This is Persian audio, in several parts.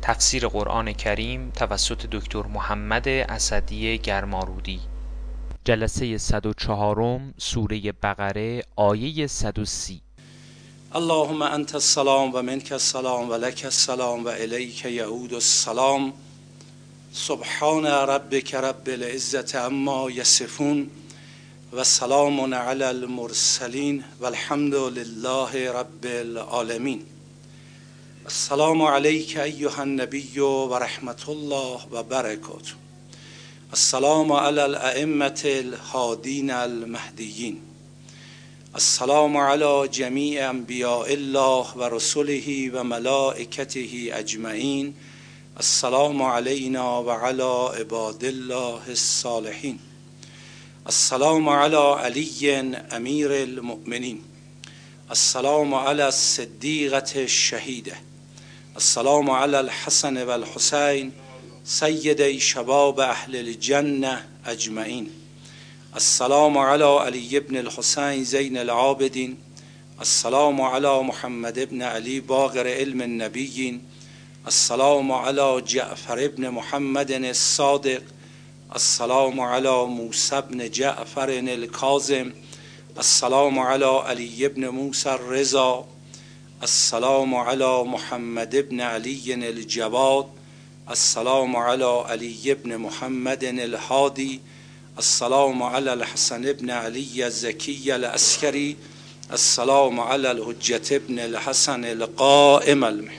تفسیر قرآن کریم توسط دکتر محمد اسدی گرمارودی. جلسه 104 سوره بقره آیه 130. اللهم انت السلام و منک السلام و لک السلام و الیک یعود السلام. سبحان ربک رب العزة عما یصفون و سلام علی المرسلین و الحمد لله رب العالمین. السلام علیک ایها النبی و رحمت الله و برکاته. السلام علی الائمة الهادین المهدیین. السلام علی جمیع انبیاء الله و رسله و ملائکته اجمعین. السلام علینا و علی عباد الله الصالحین. السلام علی علی امیر المؤمنین. السلام علی الصدیقة الشهیده. السلام علی الحسن و الحسین سیدی شباب اهل الجنه اجمعین. السلام علی علی ابن الحسین زین العابدین. السلام علی محمد ابن علی باقر علم النبیین. السلام علی جعفر ابن محمد الصادق. السلام علی موسی ابن جعفر الکاظم. السلام علی علی ابن موسی الرضا. السلام علی محمد ابن علی الجواد. السلام علی علی ابن محمد الهادی. السلام علی الحسن ابن علی الزکی العسکری. السلام علی الحجة ابن الحسن القائم المهدی.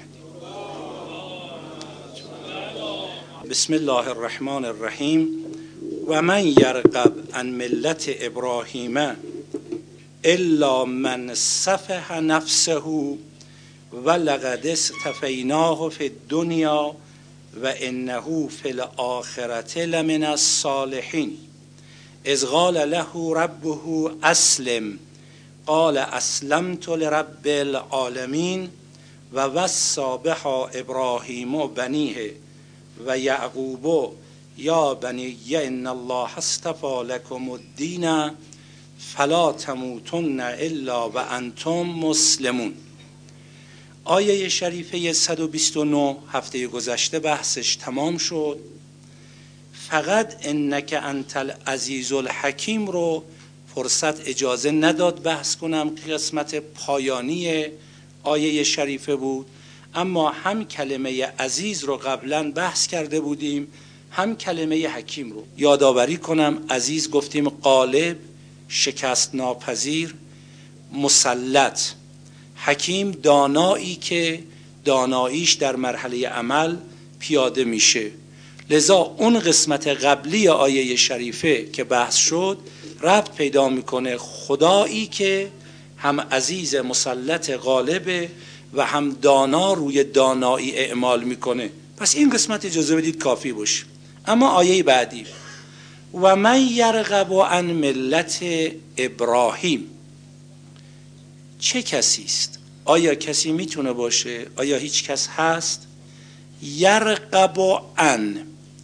بسم الله الرحمن الرحیم. و من یرغب عن ملت ابراهیم الا من سفه نفسه ولقد اصطفیناه فی الدنیا و انه فی الاخرة لمن الصالحین. اذ قال له ربه اسلم قال اسلمت لرب العالمین و وصی بها ابراهیم بنیه و یعقوب یا بنی ان الله اصطفی لکم الدین فلا تموتن الا و انتم مسلمون. آیه شریفه 129 هفته گذشته بحثش تمام شد. فقط انک انت العزیز الحکیم رو فرصت اجازه نداد بحث کنم که قسمت پایانی آیه شریفه بود، اما هم کلمه عزیز رو قبلا بحث کرده بودیم، هم کلمه حکیم رو یادآوری کنم. عزیز گفتیم غالب، شکست ناپذیر، مسلط. حکیم دانایی که داناییش در مرحله عمل پیاده میشه. لذا اون قسمت قبلی آیه شریفه که بحث شد ربط پیدا میکنه خدایی که هم عزیز مسلط غالبه و هم دانا روی دانایی اعمال میکنه. پس این قسمت اجازه بدید کافی باشه. اما آیه بعدی و من یرغب عن ملت ابراهیم، چه کسی است؟ آیا کسی میتونه باشه؟ آیا هیچ کس هست؟ یرغب عن،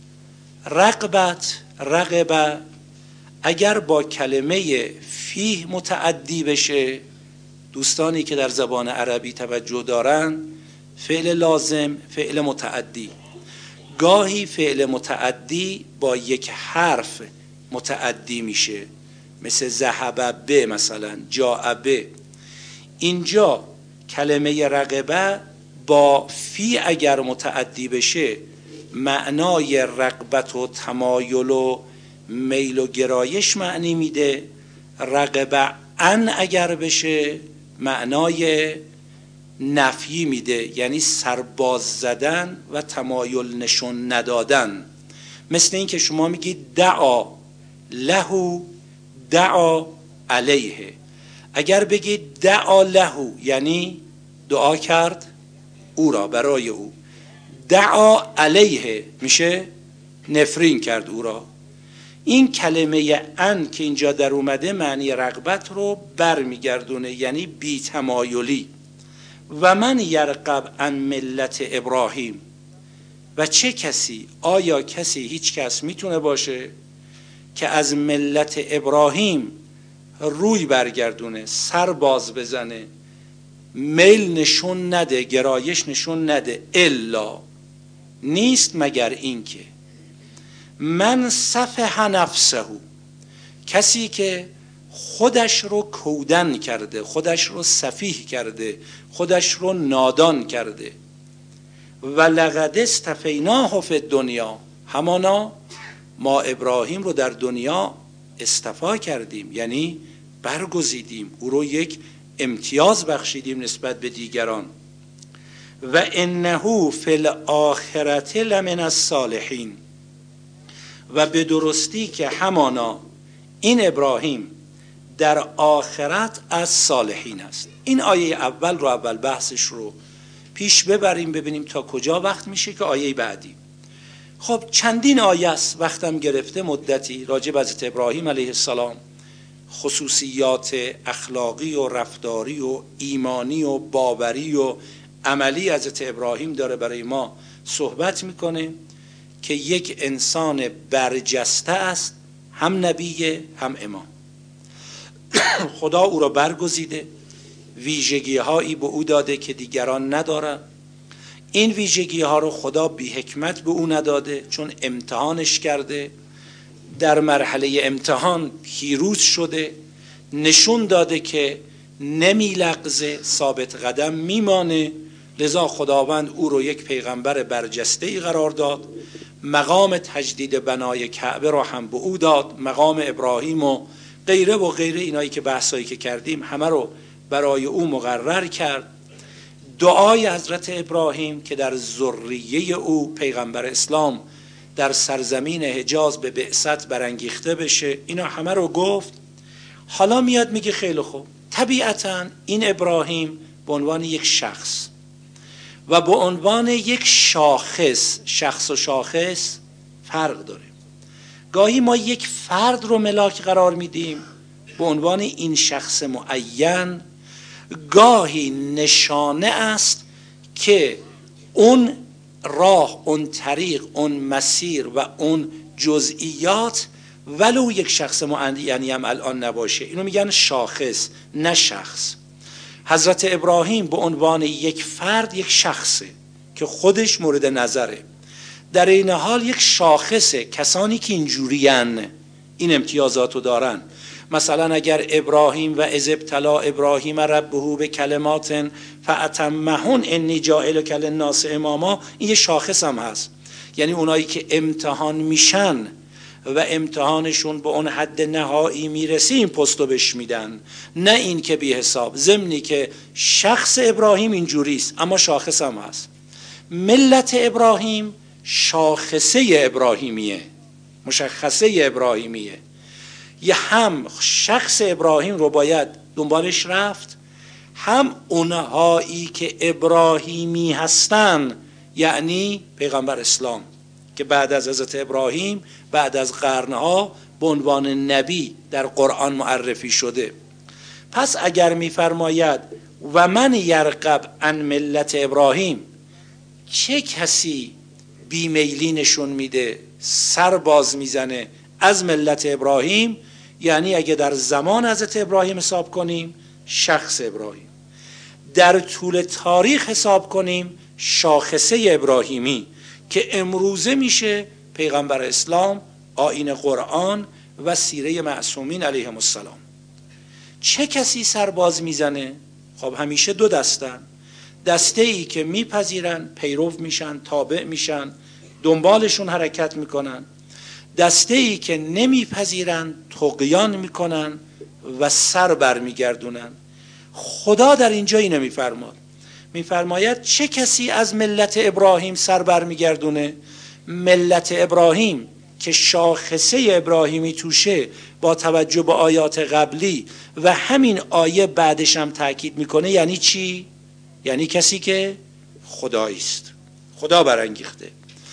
رغبت، رغبه اگر با کلمه فیه متعدی بشه، دوستانی که در زبان عربی توجه دارن، فعل لازم، فعل متعدی. گاهی فعل متعدی با یک حرف متعدی میشه، مثل ذهب به، مثلا جاء به. اینجا کلمه رغبه با فی اگر متعدی بشه معنای رغبت و تمایل و میل و گرایش معنی میده. رغبه ان اگر بشه معنای نفی میده، یعنی سرباز زدن و تمایل نشون ندادن. مثل این که شما میگید دعا له دعا علیه. اگر بگید دعا له یعنی دعا کرد او را، برای او. دعا علیه میشه نفرین کرد او را. این کلمه ان که اینجا در اومده معنی رغبت رو برمیگردونه، یعنی بی تمایلی. و من یرغب عن ملت ابراهیم، و چه کسی؟ آیا کسی، هیچ کس میتونه باشه که از ملت ابراهیم روی برگردونه، سر باز بزنه، میل نشون نده، گرایش نشون نده، الا نیست مگر اینکه من سفه نفسه، کسی که خودش رو کودن کرده، خودش رو سفیه کرده، خودش رو نادان کرده. و لقد استفیناه فی الدنیا، همانا ما ابراهیم رو در دنیا اصطفا کردیم، یعنی برگزیدیم، او رو یک امتیاز بخشیدیم نسبت به دیگران. و انه فی الاخرة لمن الصالحین، و به درستی که همانا این ابراهیم در آخرت از صالحین است. این آیه اول بحثش رو پیش ببریم ببینیم تا کجا وقت میشه که آیه بعدی. خب چندین آیه است، وقتم گرفته مدتی، راجع به حضرت ابراهیم علیه السلام، خصوصیات اخلاقی و رفتاری و ایمانی و باوری و عملی حضرت ابراهیم داره برای ما صحبت میکنه که یک انسان برجسته است، هم نبیه هم امام. خدا او را برگزیده، ویژگی هایی به او داده که دیگران ندارن. این ویژگی ها رو خدا بی حکمت به او نداده، چون امتحانش کرده، در مرحله امتحان پیروز شده، نشون داده که نمی لغزه، ثابت قدم میمانه. لذا خداوند او رو یک پیغمبر برجسته‌ای قرار داد، مقام تجدید بنای کعبه را هم به او داد، مقام ابراهیم و غیره و غیره، اینایی که بحثایی که کردیم همه رو برای او مقرر کرد. دعای حضرت ابراهیم که در ذریه او پیغمبر اسلام در سرزمین حجاز به بعثت برانگیخته بشه، اینا همه رو گفت. حالا میاد میگه خیلی خوب، طبیعتاً این ابراهیم به عنوان یک شخص و به عنوان یک شاخص، شخص و شاخص فرق داره. گاهی ما یک فرد رو ملاک قرار میدیم به عنوان این شخص معین، گاهی نشانه است که اون راه، اون طریق، اون مسیر و اون جزئیات ولو یک شخص معینی هم الان نباشه، اینو میگن شاخص نه شخص. حضرت ابراهیم به عنوان یک فرد، یک شخصه که خودش مورد نظره، در این حال یک شاخصه. کسانی که اینجورین این امتیازاتو دارن، مثلا اگر ابراهیم و اذ ابتلی ابراهیم ربه به کلمات فاتمهن انی جاعلک للناس اماما، این یه شاخص هم هست، یعنی اونایی که امتحان میشن و امتحانشون به اون حد نهایی میرسه این پستو بهش میدن، نه این که بی حساب. ضمنی که شخص ابراهیم اینجوریست اما شاخص هم هست. ملت ابراهیم شاخصه ابراهیمیه، مشخصه ابراهیمیه. یه هم شخص ابراهیم رو باید دنبالش رفت، هم اونهایی که ابراهیمی هستن، یعنی پیغمبر اسلام که بعد از حضرت ابراهیم بعد از قرنها به عنوان نبی در قرآن معرفی شده. پس اگر می‌فرماید و من یرغب عن ملت ابراهیم، چه کسی بیمیلی نشون میده، سر باز میزنه از ملت ابراهیم، یعنی اگه در زمان حضرت ابراهیم حساب کنیم شخص ابراهیم، در طول تاریخ حساب کنیم شاخصه ابراهیمی که امروزه میشه پیغمبر اسلام، آیین قرآن و سیره معصومین علیهم السلام. چه کسی سرباز میزنه؟ خب همیشه دو دستن، دسته ای که میپذیرن، پیرو میشن، تابع میشن، دنبالشون حرکت میکنن، دسته ای که نمیپذیرن، طغیان میکنن و سر برمیگردونن. خدا در اینجا اینو میفرماد، میفرماید چه کسی از ملت ابراهیم سر برمیگردونه؟ ملت ابراهیم که شاخصه ابراهیمی توشه، با توجه به آیات قبلی و همین آیه بعدش هم تاکید میکنه، یعنی چی؟ یعنی کسی که خدایی است، خدا برانگیخته.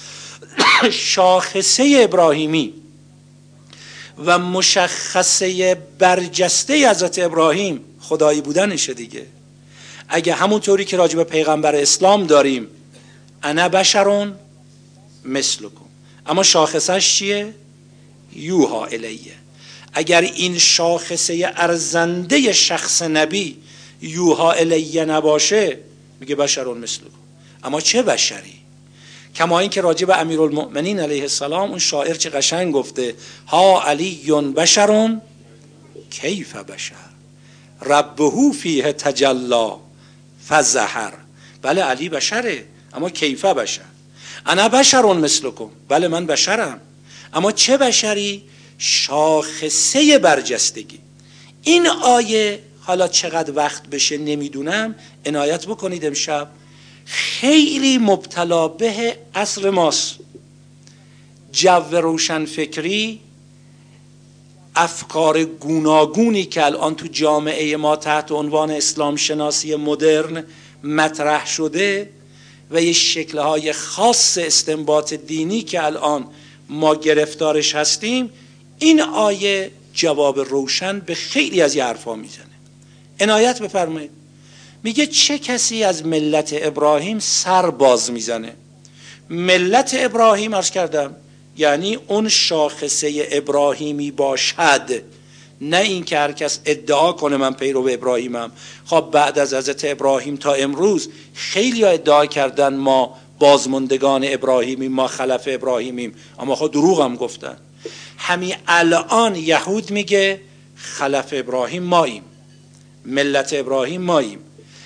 شاخصه ابراهیمی و مشخصه برجسته حضرت ابراهیم خدایی بودنشه دیگه. اگه همونطوری که راجع به پیغمبر اسلام داریم انا بشرون مثلکم، اما شاخصش چیه؟ یوها الیه. اگر این شاخصه ارزنده شخص نبی یوها الیه نباشه، میگه بشرون مثلکم. اما چه بشری؟ کما این که راجع به امیرالمؤمنین علیه السلام اون شاعر چه قشنگ گفته: ها علی بشر کیف بشر ربه فیه تجلی فظهر. بله علی بشره، اما کیف بشر. انا بشر مثلکم، بله من بشرم، اما چه بشری؟ شاخصه برجستگی. این آیه حالا چقدر وقت بشه نمیدونم، عنایت بکنید امشب خیلی مبتلا به عصر ماست. جو روشن فکری، افکار گوناگونی که الان تو جامعه ما تحت عنوان اسلام شناسی مدرن مطرح شده و یه شکل‌های خاص استنباط دینی که الان ما گرفتارش هستیم، این آیه جواب روشن به خیلی از یه حرفا میزنه. عنایت بفرمایید. میگه چه کسی از ملت ابراهیم سر باز میزنه؟ ملت ابراهیم عرض کردم یعنی اون شاخصه ابراهیمی باشد، نه این که هر کس ادعا کنه من پیرو ابراهیمم. خب بعد از حضرت ابراهیم تا امروز خیلی ها ادعا کردن ما بازماندگان ابراهیمیم، ما خلف ابراهیمیم، اما خب دروغ هم گفتن. همین الان یهود میگه خلف ابراهیم ماییم، ملت ابراهیم ماییم.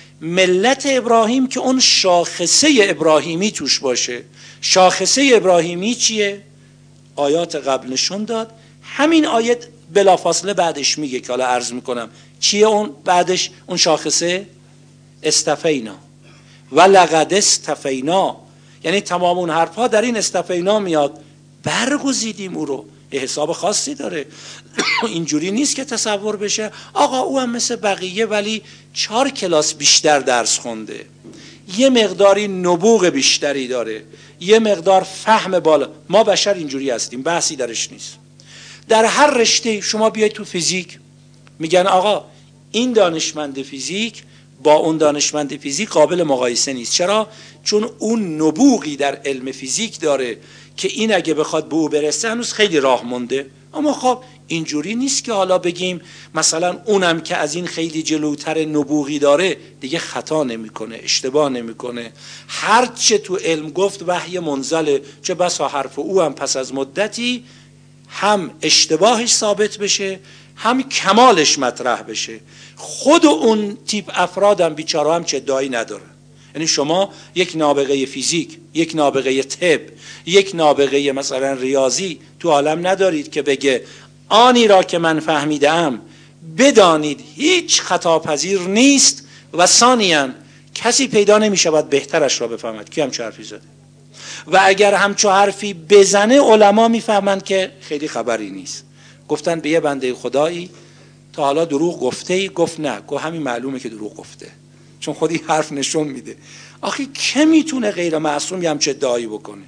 ملت ابراهیم که اون شاخصه ابراهیمی توش باشه. شاخصه ابراهیمی چیه؟ آیات قبل نشون داد. همین آیت بلافاصله بعدش میگه که حالا عرض میکنم چیه اون بعدش. اون شاخصه استفینا و لقد استفینا، یعنی تمام اون حرفها در این استفینا میاد. برگزیدیم او رو. یه حساب خاصی داره. اینجوری نیست که تصور بشه آقا او هم مثل بقیه ولی 4 کلاس بیشتر درس خونده، یه مقداری نبوغ بیشتری داره، یه مقدار فهم بالا. ما بشر اینجوری هستیم، بحثی درش نیست. در هر رشته شما بیاید تو فیزیک، میگن آقا این دانشمند فیزیک با اون دانشمند فیزیک قابل مقایسه نیست. چرا؟ چون اون نبوغی در علم فیزیک داره که این اگه بخواد به او برسه هنوز خیلی راه مونده. اما خب اینجوری نیست که حالا بگیم مثلا اونم که از این خیلی جلوتر نبوغی داره دیگه خطا نمیکنه، اشتباه نمیکنه. هر چه تو علم گفت وحی منزله، چه بسا حرف او هم پس از مدتی هم اشتباهش ثابت بشه هم کمالش مطرح بشه. خود اون تیپ افرادم بیچاره هم چه ادعایی نداره. یعنی شما یک نابغه فیزیک، یک نابغه طب، یک نابغه مثلا ریاضی تو عالم ندارید که بگه آنی را که من فهمیدم بدانید هیچ خطاپذیر نیست و ثانیاً کسی پیدا نمی‌شود بهترش را بفهمد. کی همچه حرفی زده؟ و اگر همچو حرفی بزنه علما میفهمند که خیلی خبری نیست. گفتن به یه بنده خدایی تا حالا دروغ گفته ای؟ گفت نه. گفت همین معلومه که دروغ گفته، چون خودی حرف نشون میده. آخه که میتونه غیر معصوم همچه ادعایی بکنه؟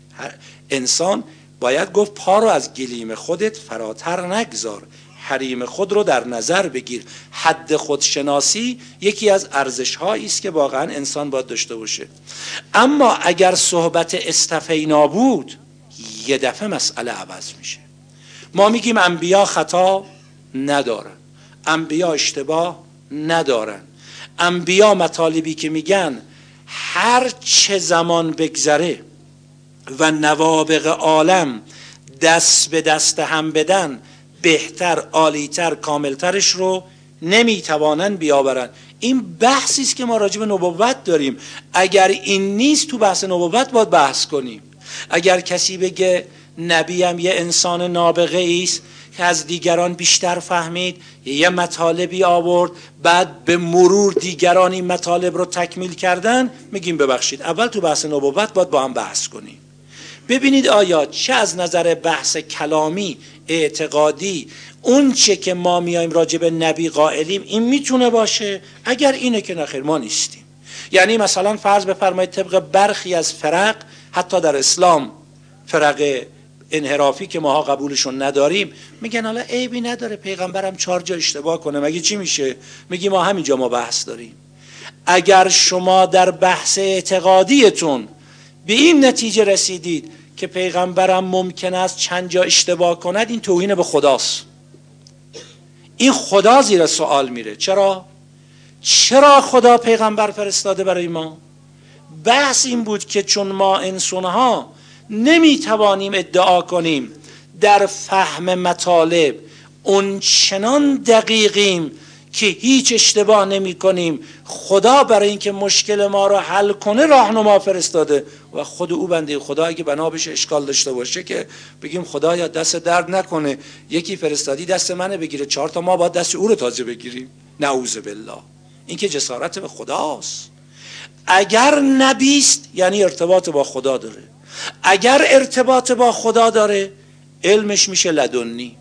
انسان باید گفت پا رو از گلیم خودت فراتر نگذار، حریم خود رو در نظر بگیر. حد خودشناسی یکی از ارزش‌هایی است که واقعا انسان باید داشته باشه. اما اگر صحبت استفینا بود یه دفعه مسئله عوض میشه. ما میگیم انبیا خطا ندارن، انبیا اشتباه ندارن، انبیا مطالبی که میگن هر چه زمان بگذره و نوابغ عالم دست به دست هم بدن بهتر، عالیتر، کاملترش رو نمیتوانن بیاورن. این بحثی است که ما راجع به نبوت داریم. اگر این نیست تو بحث نبوت باید بحث کنیم. اگر کسی بگه نبیم یه انسان نابغه است که از دیگران بیشتر فهمید، یه مطالبی آورد، بعد به مرور دیگران این مطالب رو تکمیل کردن، میگیم ببخشید اول تو بحث نبوت باید با هم بحث کنیم. ببینید آیا چه از نظر بحث کلامی، اعتقادی، اون چه که ما میایم راجع به نبی قائلیم این میتونه باشه؟ اگر اینه که نخیر ما نیستیم. یعنی مثلا فرض بفرمایید طبق برخی از فرق، حتی در اسلام فرق انحرافی که ماها قبولشون نداریم، میگن حالا عیبی نداره پیغمبرم 4 جا اشتباه کنه، مگه چی میشه؟ میگی ما همینجا ما بحث داریم. اگر شما در بحث اعتقادیتون به این نتیجه رسیدید که پیغمبرم ممکن است چند جا اشتباه کند، این توهین به خداست. این خدا زیر سوال میره. چرا خدا پیغمبر فرستاده برای ما؟ بحث این بود که چون ما انسانها نمیتوانیم ادعا کنیم در فهم مطالب اونچنان دقیقیم که هیچ اشتباه نمی کنیم، خدا برای اینکه مشکل ما را حل کنه راهنما فرستاده و خود او بنده خدا اگه بنا بشه اشکال داشته باشه که بگیم خدایا دست درد نکنه، یکی فرستادی دست منه بگیره، 4 تا ما باید دست او رو تازه بگیریم. نعوذ بالله. این که جسارت به خداست. اگر نبیست یعنی ارتباط با خدا داره، اگر ارتباط با خدا داره علمش میشه لدنی،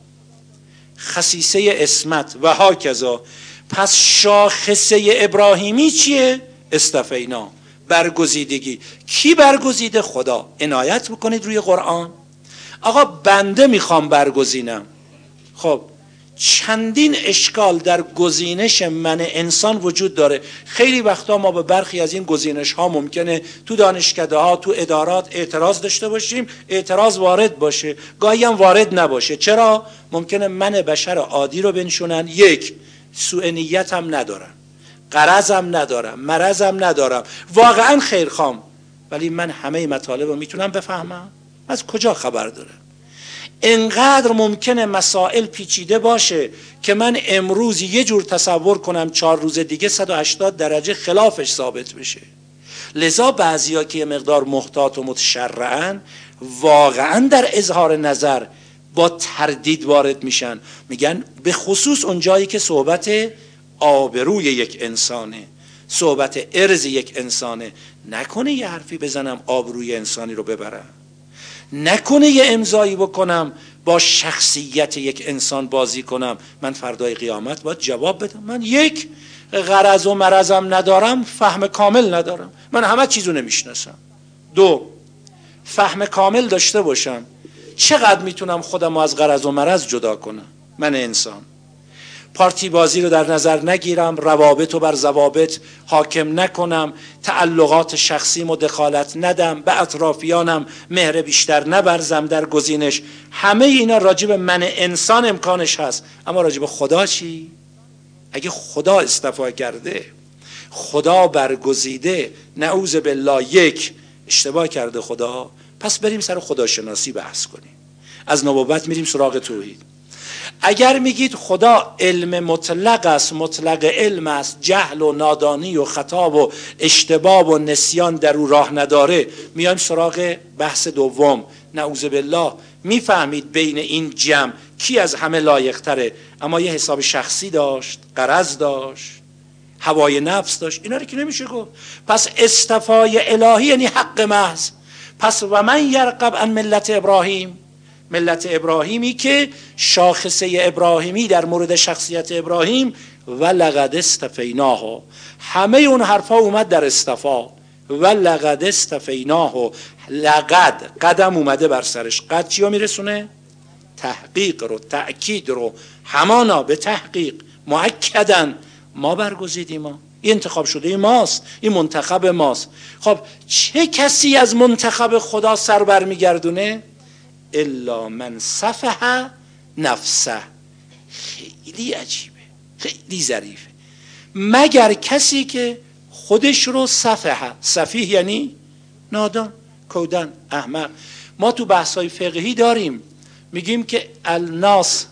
خصیصه اسمت و هاکذا. پس شاخصه ابراهیمی چیه؟ استفینا، برگزیدگی. کی برگزیده؟ خدا. عنایت بکنید روی قرآن. آقا بنده میخوام برگزینم. خب چندین اشکال در گزینش من انسان وجود داره. خیلی وقتا ما به برخی از این گزینش ها ممکنه تو دانشکده ها، تو ادارات اعتراض داشته باشیم، اعتراض وارد باشه، گاهی هم وارد نباشه. چرا؟ ممکنه من بشر عادی رو بنشونن، یک، سوء نیت هم ندارم، غرضم ندارم، مرضم ندارم، واقعا خیرخوام، ولی من همه مطالب رو میتونم بفهمم؟ از کجا خبر دارم؟ انقدر ممکنه مسائل پیچیده باشه که من امروز یه جور تصور کنم 4 روز دیگه 180 درجه خلافش ثابت بشه. لذا بعضیا که یه مقدار محتاط و متشرعن واقعا در اظهار نظر با تردید وارد میشن، میگن به خصوص اون جایی که صحبت آبروی یک انسانه، صحبت ارز یک انسانه، نکنه یه حرفی بزنم آبروی انسانی رو ببرم، نکنه یه امضایی بکنم با شخصیت یک انسان بازی کنم، من فردای قیامت باید جواب بدم. من یک، غرض و مرضم ندارم، فهم کامل ندارم، من همه چیزو نمیشناسم. 2، فهم کامل داشته باشم، چقدر میتونم خودم از غرض و مرض جدا کنم؟ من انسان. پارتی بازی رو در نظر نگیرم، روابط رو بر ضوابط حاکم نکنم، تعلقات شخصیم و دخالت ندم، به اطرافیانم مهر بیشتر نبرزم در گزینش. همه اینا راجب من انسان امکانش هست، اما راجب خدا چی؟ اگه خدا اصطفا کرده، خدا برگزیده، نعوذ بالله یک اشتباه کرده خدا، پس بریم سر خداشناسی بحث کنیم. از نبوت میریم سراغ توحید. اگر میگید خدا علم مطلق است، مطلق علم است، جهل و نادانی و خطا و اشتباه و نسیان در او راه نداره، میایم سراغ بحث دوم. نعوذ بالله. میفهمید بین این جمع کی از همه لایق تره، اما یه حساب شخصی داشت، غرض داشت، هوای نفس داشت، اینا رو که نمیشه گفت. پس اصطفای الهی یعنی حق محض. پس و من یرغب عن ملت ابراهیم، ملت ابراهیمی که شاخصه ابراهیمی در مورد شخصیت ابراهیم، و لقد استفیناه، همه اون حرفا اومد در استفا، و لقد استفیناه، لقد قدم اومده بر سرش. قد چیو میرسونه؟ تحقیق رو، تأکید رو، همانا به تحقیق مؤکدن ما برگزیدیم، ما این انتخاب شده ماست، این منتخب ماست. خب چه کسی از منتخب خدا سر بر میگردونه؟ الا من صفح نفسه. خیلی عجیبه، خیلی ظریفه. مگر کسی که خودش رو صفیح یعنی نادان، کودن، احمق. ما تو بحث‌های فقهی داریم، میگیم که الناس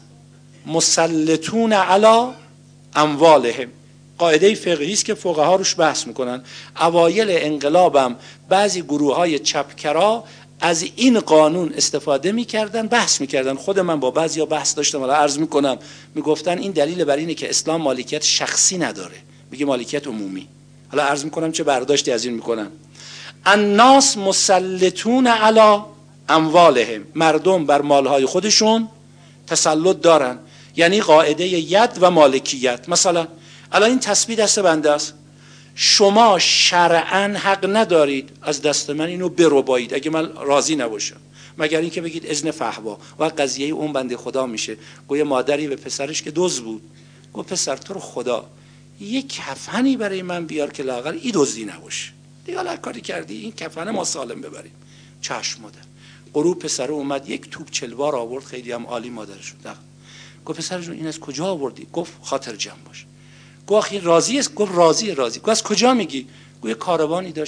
مسلطون علی اموالهم. قاعده فقهی است که فقها روش بحث میکنن. اوایل انقلابم بعضی گروه‌های چپکرا از این قانون استفاده میکردن، بحث میکردن. خود من با بعضیا بحث داشتم، حالا عرض میکنم. میگفتن این دلیل بر اینه که اسلام مالکیت شخصی نداره، میگه مالکیت عمومی. حالا عرض میکنم چه برداشتی از این میکنن. الناس مسلطون علی اموالهم، مردم بر مالهای خودشون تسلط دارن، یعنی قاعده ید و مالکیت. مثلا الان این تسبیح دست بنده است، شما شرعاً حق ندارید از دست من اینو بربایید اگه من راضی نباشم، مگر اینکه بگید اذن فحوا. و قضیه اون بنده خدا میشه. گویا مادری به پسرش که دزد بود گفت پسر تو رو خدا یک کفنی برای من بیار که لااقل این دزدی نباشه، دیگه هر کاری کردی این کفن ما سالم ببریم. چشم مادر. غروب پسر اومد یک توپ چلوار آورد، خیلی هم عالی مادرش بود. گفت پسر جون این از کجا آوردی؟ گفت خاطر جمع باش. گفت راضی است؟ گفت راضی. گفت از کجا میگی؟ گفت کاروانی داشت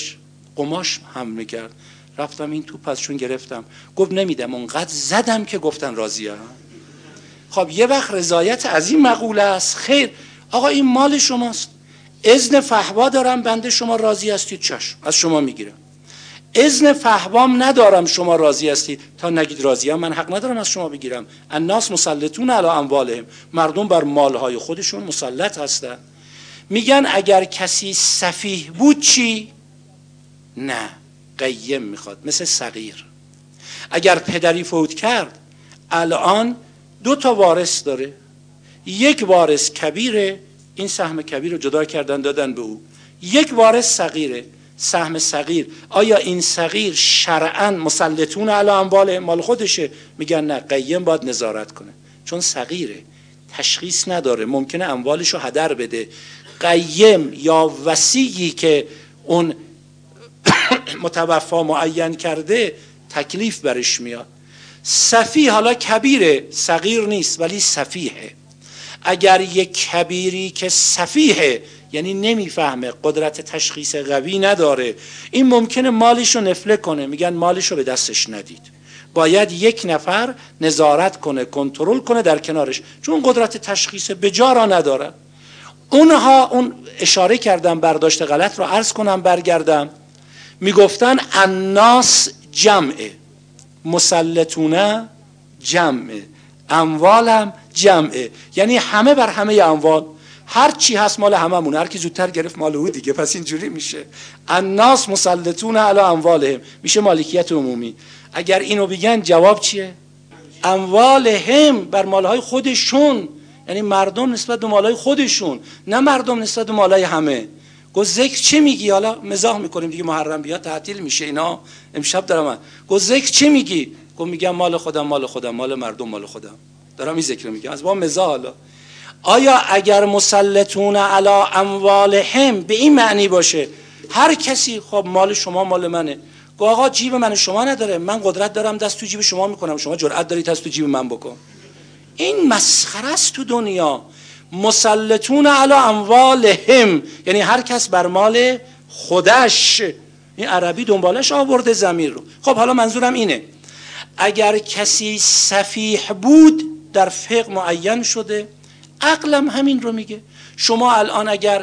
قماش حمله کرد. رفتم این توپ ازشون گرفتم. گفت نمیدم، اونقدر زدم که گفتن راضیه. خب یه وقت رضایت از این مقوله است. خیر آقا این مال شماست، اذن فحوا دارم، بنده شما راضی هستید چشم از شما میگیرم. اذن فحوام ندارم شما راضی هستید، تا نگید راضی هم من حق ندارم از شما بگیرم. الناس مسلطون علی اموالهم، مردم بر مالهای خودشون مسلط هستن. میگن اگر کسی سفیه بود چی؟ نه، قیم میخواد، مثل صغیر. اگر پدری فوت کرد الان 2 وارث داره، یک وارث کبیره، این سهم کبیر رو جدا کردن دادن به او، یک وارث صغیره، سهم صغیر. آیا این صغیر شرعاً مسلطون علی اموال مال خودشه؟ میگن نه، قیم باید نظارت کنه چون صغیره، تشخیص نداره، ممکنه اموالشو هدر بده. قیم یا وصیی که اون متوفا معین کرده تکلیف برش میاد. سفیه حالا کبیره، صغیر نیست ولی سفیهه. اگر یک کبیری که سفیهه یعنی نمیفهمه، قدرت تشخیص قوی نداره، این ممکنه مالشو نفله کنه، میگن مالشو به دستش ندید، باید یک نفر نظارت کنه، کنترل کنه در کنارش، چون قدرت تشخیص بجا را نداره. اونها اون اشاره کردم، برداشت غلط رو عرض کنم برگردم، میگفتن الناس جمعه، مسلطونه جمعه، اموالم جمعه، یعنی همه بر همه اموال، هر چی هست مال هممون، هر کی زودتر گرفت مال او دیگه، پس اینجوری میشه الناس مسلطون علی اموالهم، میشه مالکیت عمومی. اگر اینو بگن جواب چیه؟ اموالهم بر مالهای خودشون، یعنی مردم نسبت به مالهای خودشون، نه مردم نسبت به مالهای همه. گفت ذکر چی میگی؟ حالا مزاح میکنیم دیگه، محرم بیاد تعطیل میشه اینا، امشب دارم من. گفت ذکر چی میگی؟ گفت میگم مال خودم، مال خودم، مال مردم مال خودم، دارم این ذکر میگم از با مزاح. حالا آیا اگر مسلطون علی اموالهم به این معنی باشه هر کسی، خب مال شما مال منه، گفت آقا جیب من شما نداره، من قدرت دارم دست تو جیب شما میکنم، شما جرأت دارید دست تو جیب من بکن. این مسخره است تو دنیا. مسلطون علی اموالهم یعنی هر کس بر مال خودش. این عربی دنبالش آورده ضمیر رو. خب حالا منظورم اینه، اگر کسی سفیح بود در فقه معین شده، عقلم همین رو میگه. شما الان اگر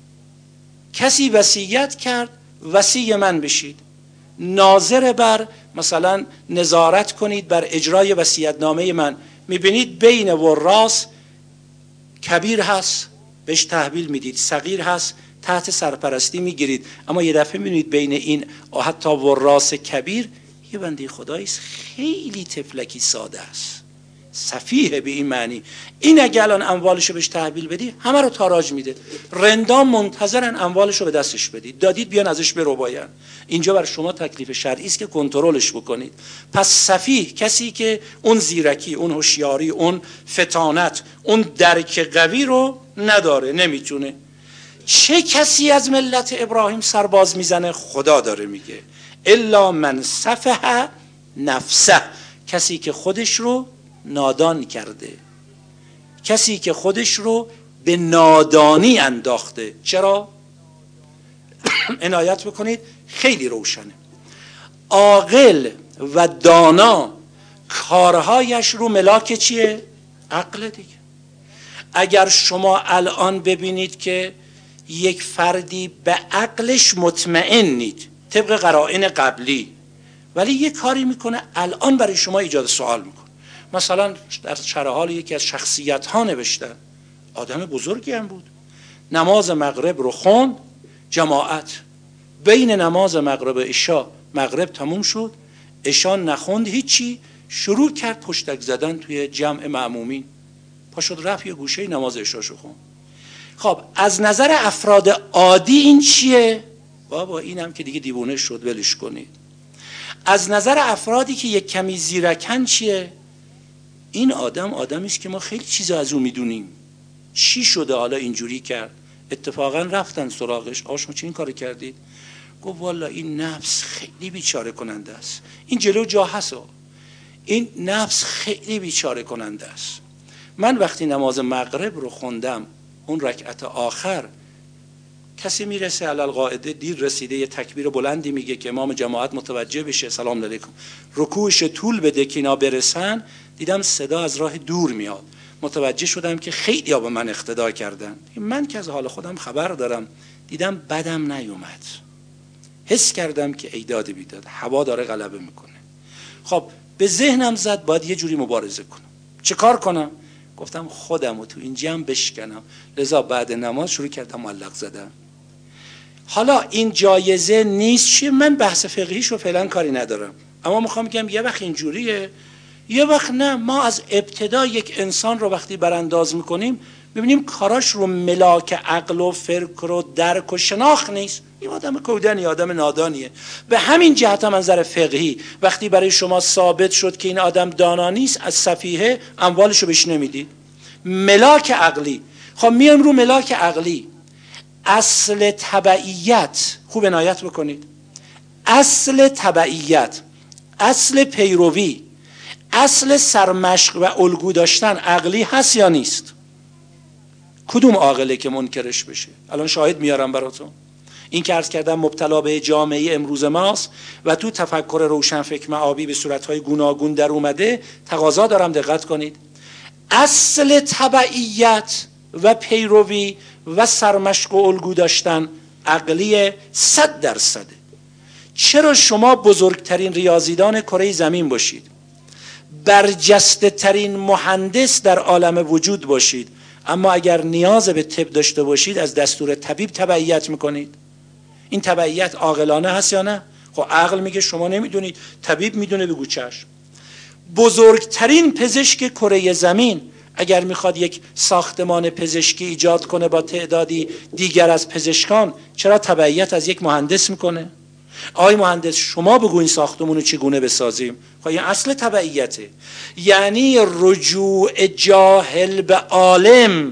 کسی وصیت کرد وصی من بشید، ناظر بر مثلا نظارت کنید بر اجرای وصیت‌نامه من، میبینید بین وراث کبیر هست بهش تحویل میدید، صغیر هست تحت سرپرستی میگیرید، اما یه دفعه میبینید بین این حتی وراث کبیر یه بنده خدایی است خیلی تفلکی ساده است، سفیه به این معنی، این اگه الان اموالشو بهش تحویل بدی همه رو تاراج میده، رندان منتظرن اموالشو به دستش بدید، دادید بیان ازش برو باین. اینجا بر شما تکلیف شرعی است که کنترلش بکنید. پس سفیه کسی که اون زیرکی، اون هوشیاری، اون فطانت، اون درک قوی رو نداره، نمیتونه. چه کسی از ملت ابراهیم سرباز میزنه؟ خدا داره میگه الا من سفه نفسه، کسی که خودش رو نادان کرده، کسی که خودش رو به نادانی انداخته. چرا؟ عنایت بکنید خیلی روشنه. عاقل و دانا کارهایش رو ملاک چیه؟ عقل دیگه. اگر شما الان ببینید که یک فردی به عقلش مطمئنید طبق قرائن قبلی، ولی یک کاری میکنه الان برای شما ایجاد سوال میکنه، مثلا در شرح حال یکی از شخصیت ها نوشتن، آدم بزرگی هم بود، نماز مغرب رو خوند جماعت، بین نماز مغرب و عشا مغرب تموم شد، عشا نخوند هیچی، شروع کرد پشتک زدن توی جمع مأمومین، پاشد رفت یه گوشه نماز عشاشو خوند. خب از نظر افراد عادی این چیه؟ بابا اینم که دیگه دیوونه شد ولش کنید. از نظر افرادی که یک کمی زیرکن چیه؟ این آدم آدمی است که ما خیلی چیزا از او میدونیم، چی شده حالا اینجوری کرد. اتفاقا رفتن سراغش، آقا شما چه این کارو کردید؟ گفت والا این نفس خیلی بیچاره کننده است. این جلو جا هست، این نفس خیلی بیچاره کننده است. من وقتی نماز مغرب رو خوندم اون رکعت آخر کسی میرسه علل قاعده دیر رسیده، یه تکبیر بلندی میگه که امام جماعت متوجه بشه، سلام علیکم، رکوعش طول بده که اینا برسن، دیدم صدا از راه دور میاد. متوجه شدم که خیلی ها به من اقتدا کردن. من که از حال خودم خبر دارم، دیدم بدم نیومد. حس کردم که ایداد بیداد، هوا داره غلبه میکنه. خب به ذهنم زد باید یه جوری مبارزه کنم. چه کار کنم؟ گفتم خودم رو تو این جمع بشکنم. لذا بعد نماز شروع کردم معلق زدن. حالا این جایزه نیست چیه، من بحث فقهیشو فعلا کاری ندارم، اما میخوام بگم یه وقت اینجوریه، یه وقت نه. ما از ابتدا یک انسان رو وقتی برانداز میکنیم ببینیم کاراش رو ملاک عقل و فکر و درک و شناخت نیست، این آدم کودنی، آدم نادانیه. به همین جهت هم منظر فقهی وقتی برای شما ثابت شد که این آدم دانا نیست، از سفیهه اموالشو بهش نمیدید. ملاک عقلی. خب میایم رو ملاک عقلی. اصل تبعیت، خوب عنایت بکنید، اصل تبعیت، اصل پیروی، اصل سرمشق و الگو داشتن عقلی هست یا نیست؟ کدوم عاقله که منکرش بشه؟ الان شاهد میارم براتون. این که عرض کردم مبتلا به جامعه امروز ماست و تو تفکر روشنفکر معابی به صورتهای گوناگون در اومده. تقاضا دارم دقت کنید. اصل تبعیت و پیروی و سرمشق و الگو داشتن عقلی 100%. چرا شما بزرگترین ریاضیدان کره زمین باشید، برجسته ترین مهندس در عالم وجود باشید، اما اگر نیاز به طب داشته باشید از دستور طبیب تبعیت میکنید؟ این تبعیت عاقلانه هست یا نه؟ خب عقل میگه شما نمیدونید، طبیب میدونه، بگو چشم. بزرگترین پزشک کره زمین اگر میخواد یک ساختمان پزشکی ایجاد کنه با تعدادی دیگر از پزشکان، چرا تبعیت از یک مهندس میکنه؟ آقای مهندس شما بگو این ساختمون رو چگونه بسازیم. خب این اصل تبعیته. یعنی رجوع جاهل به عالم،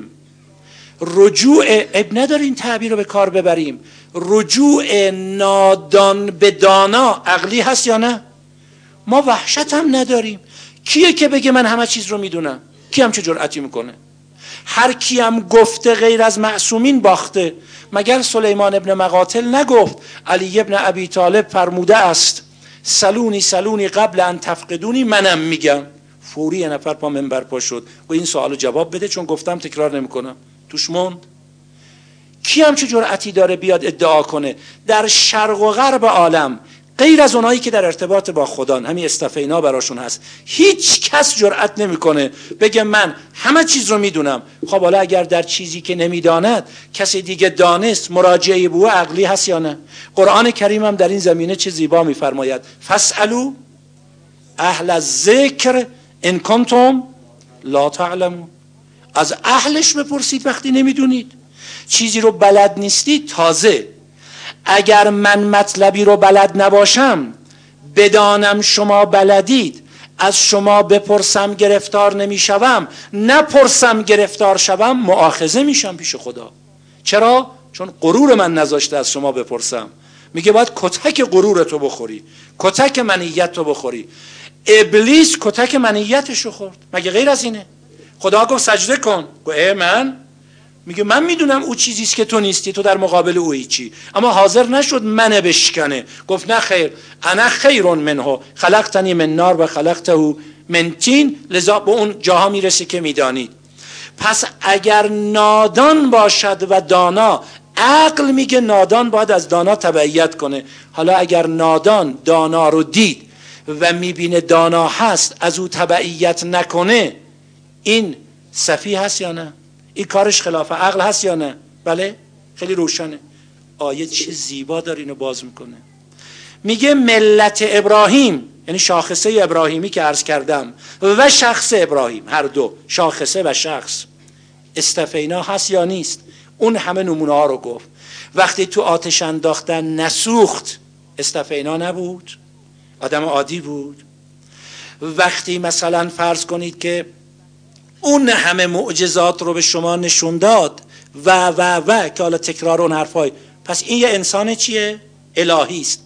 رجوع، عیب نداره این تعبیر رو به کار ببریم، رجوع نادان به دانا عقلی هست یا نه؟ ما وحشت هم نداریم. کیه که بگه من همه چیز رو میدونم؟ کی هم چه جرأتی میکنه؟ هر کی هم گفته غیر از معصومین باخته. مگر سلیمان ابن مقاتل نگفت علی ابن ابی طالب فرموده است سلونی قبل ان تفقدونی؟ منم میگم. فوری یه نفر پا منبر پا شد و این سوالو جواب بده، چون گفتم تکرار نمیکنم. توش موند. کی هم چه جرأتی داره بیاد ادعا کنه در شرق و غرب عالم غیر از اونایی که در ارتباط با خدا، همین استفینا براشون هست، هیچ کس جرأت نمیکنه بگه من همه چیز رو میدونم. خب حالا اگر در چیزی که نمیداند کسی دیگه دانست، مراجعه به او عقلی هست یا نه؟ قرآن کریم هم در این زمینه چه زیبا میفرماید، فاسالو اهل الذکر ان کنتم لا تعلمون. از اهلش بپرسید وقتی نمیدونید. چیزی رو بلد نیستید. تازه اگر من مطلبی رو بلد نباشم، بدانم شما بلدید، از شما بپرسم گرفتار نمیشوم، نپرسم گرفتار شوم، مؤاخذه میشم پیش خدا. چرا؟ چون غرور من نذاشته از شما بپرسم. میگه باید کتک غرورتو بخوری، کتک منیتو بخوری. ابلیس کتک منیتشو خورد، مگه غیر از اینه؟ خدا گفت سجده کن، گفت من؟ میگه من میدونم او چیزیست که تو نیستی، تو در مقابل او هیچی، اما حاضر نشد منه بشکنه. گفت نه خیر، انا خیر منه خلقتنی من نار و خلقته من طین. لذا به اون جاها میرسه که میدانید. پس اگر نادان باشد و دانا، عقل میگه نادان باید از دانا تبعیت کنه. حالا اگر نادان دانا رو دید و میبینه دانا هست، از او تبعیت نکنه، این سفیه هست یا نه؟ این کارش خلاف عقل هست یا نه؟ بله، خیلی روشنه. آیه چه زیبا داره اینو باز میکنه. میگه ملت ابراهیم، یعنی شاخصه ابراهیمی که عرض کردم و شخص ابراهیم، هر دو شاخصه و شخص، استفینا هست یا نیست؟ اون همه نمونه ها رو گفت. وقتی تو آتش انداختن نسوخت، استفینا نبود؟ آدم عادی بود. وقتی مثلا فرض کنید که اون همه معجزات رو به شما نشون داد و که حالا تکرار اون حرفای، پس این یه انسان چیه؟ الهی است.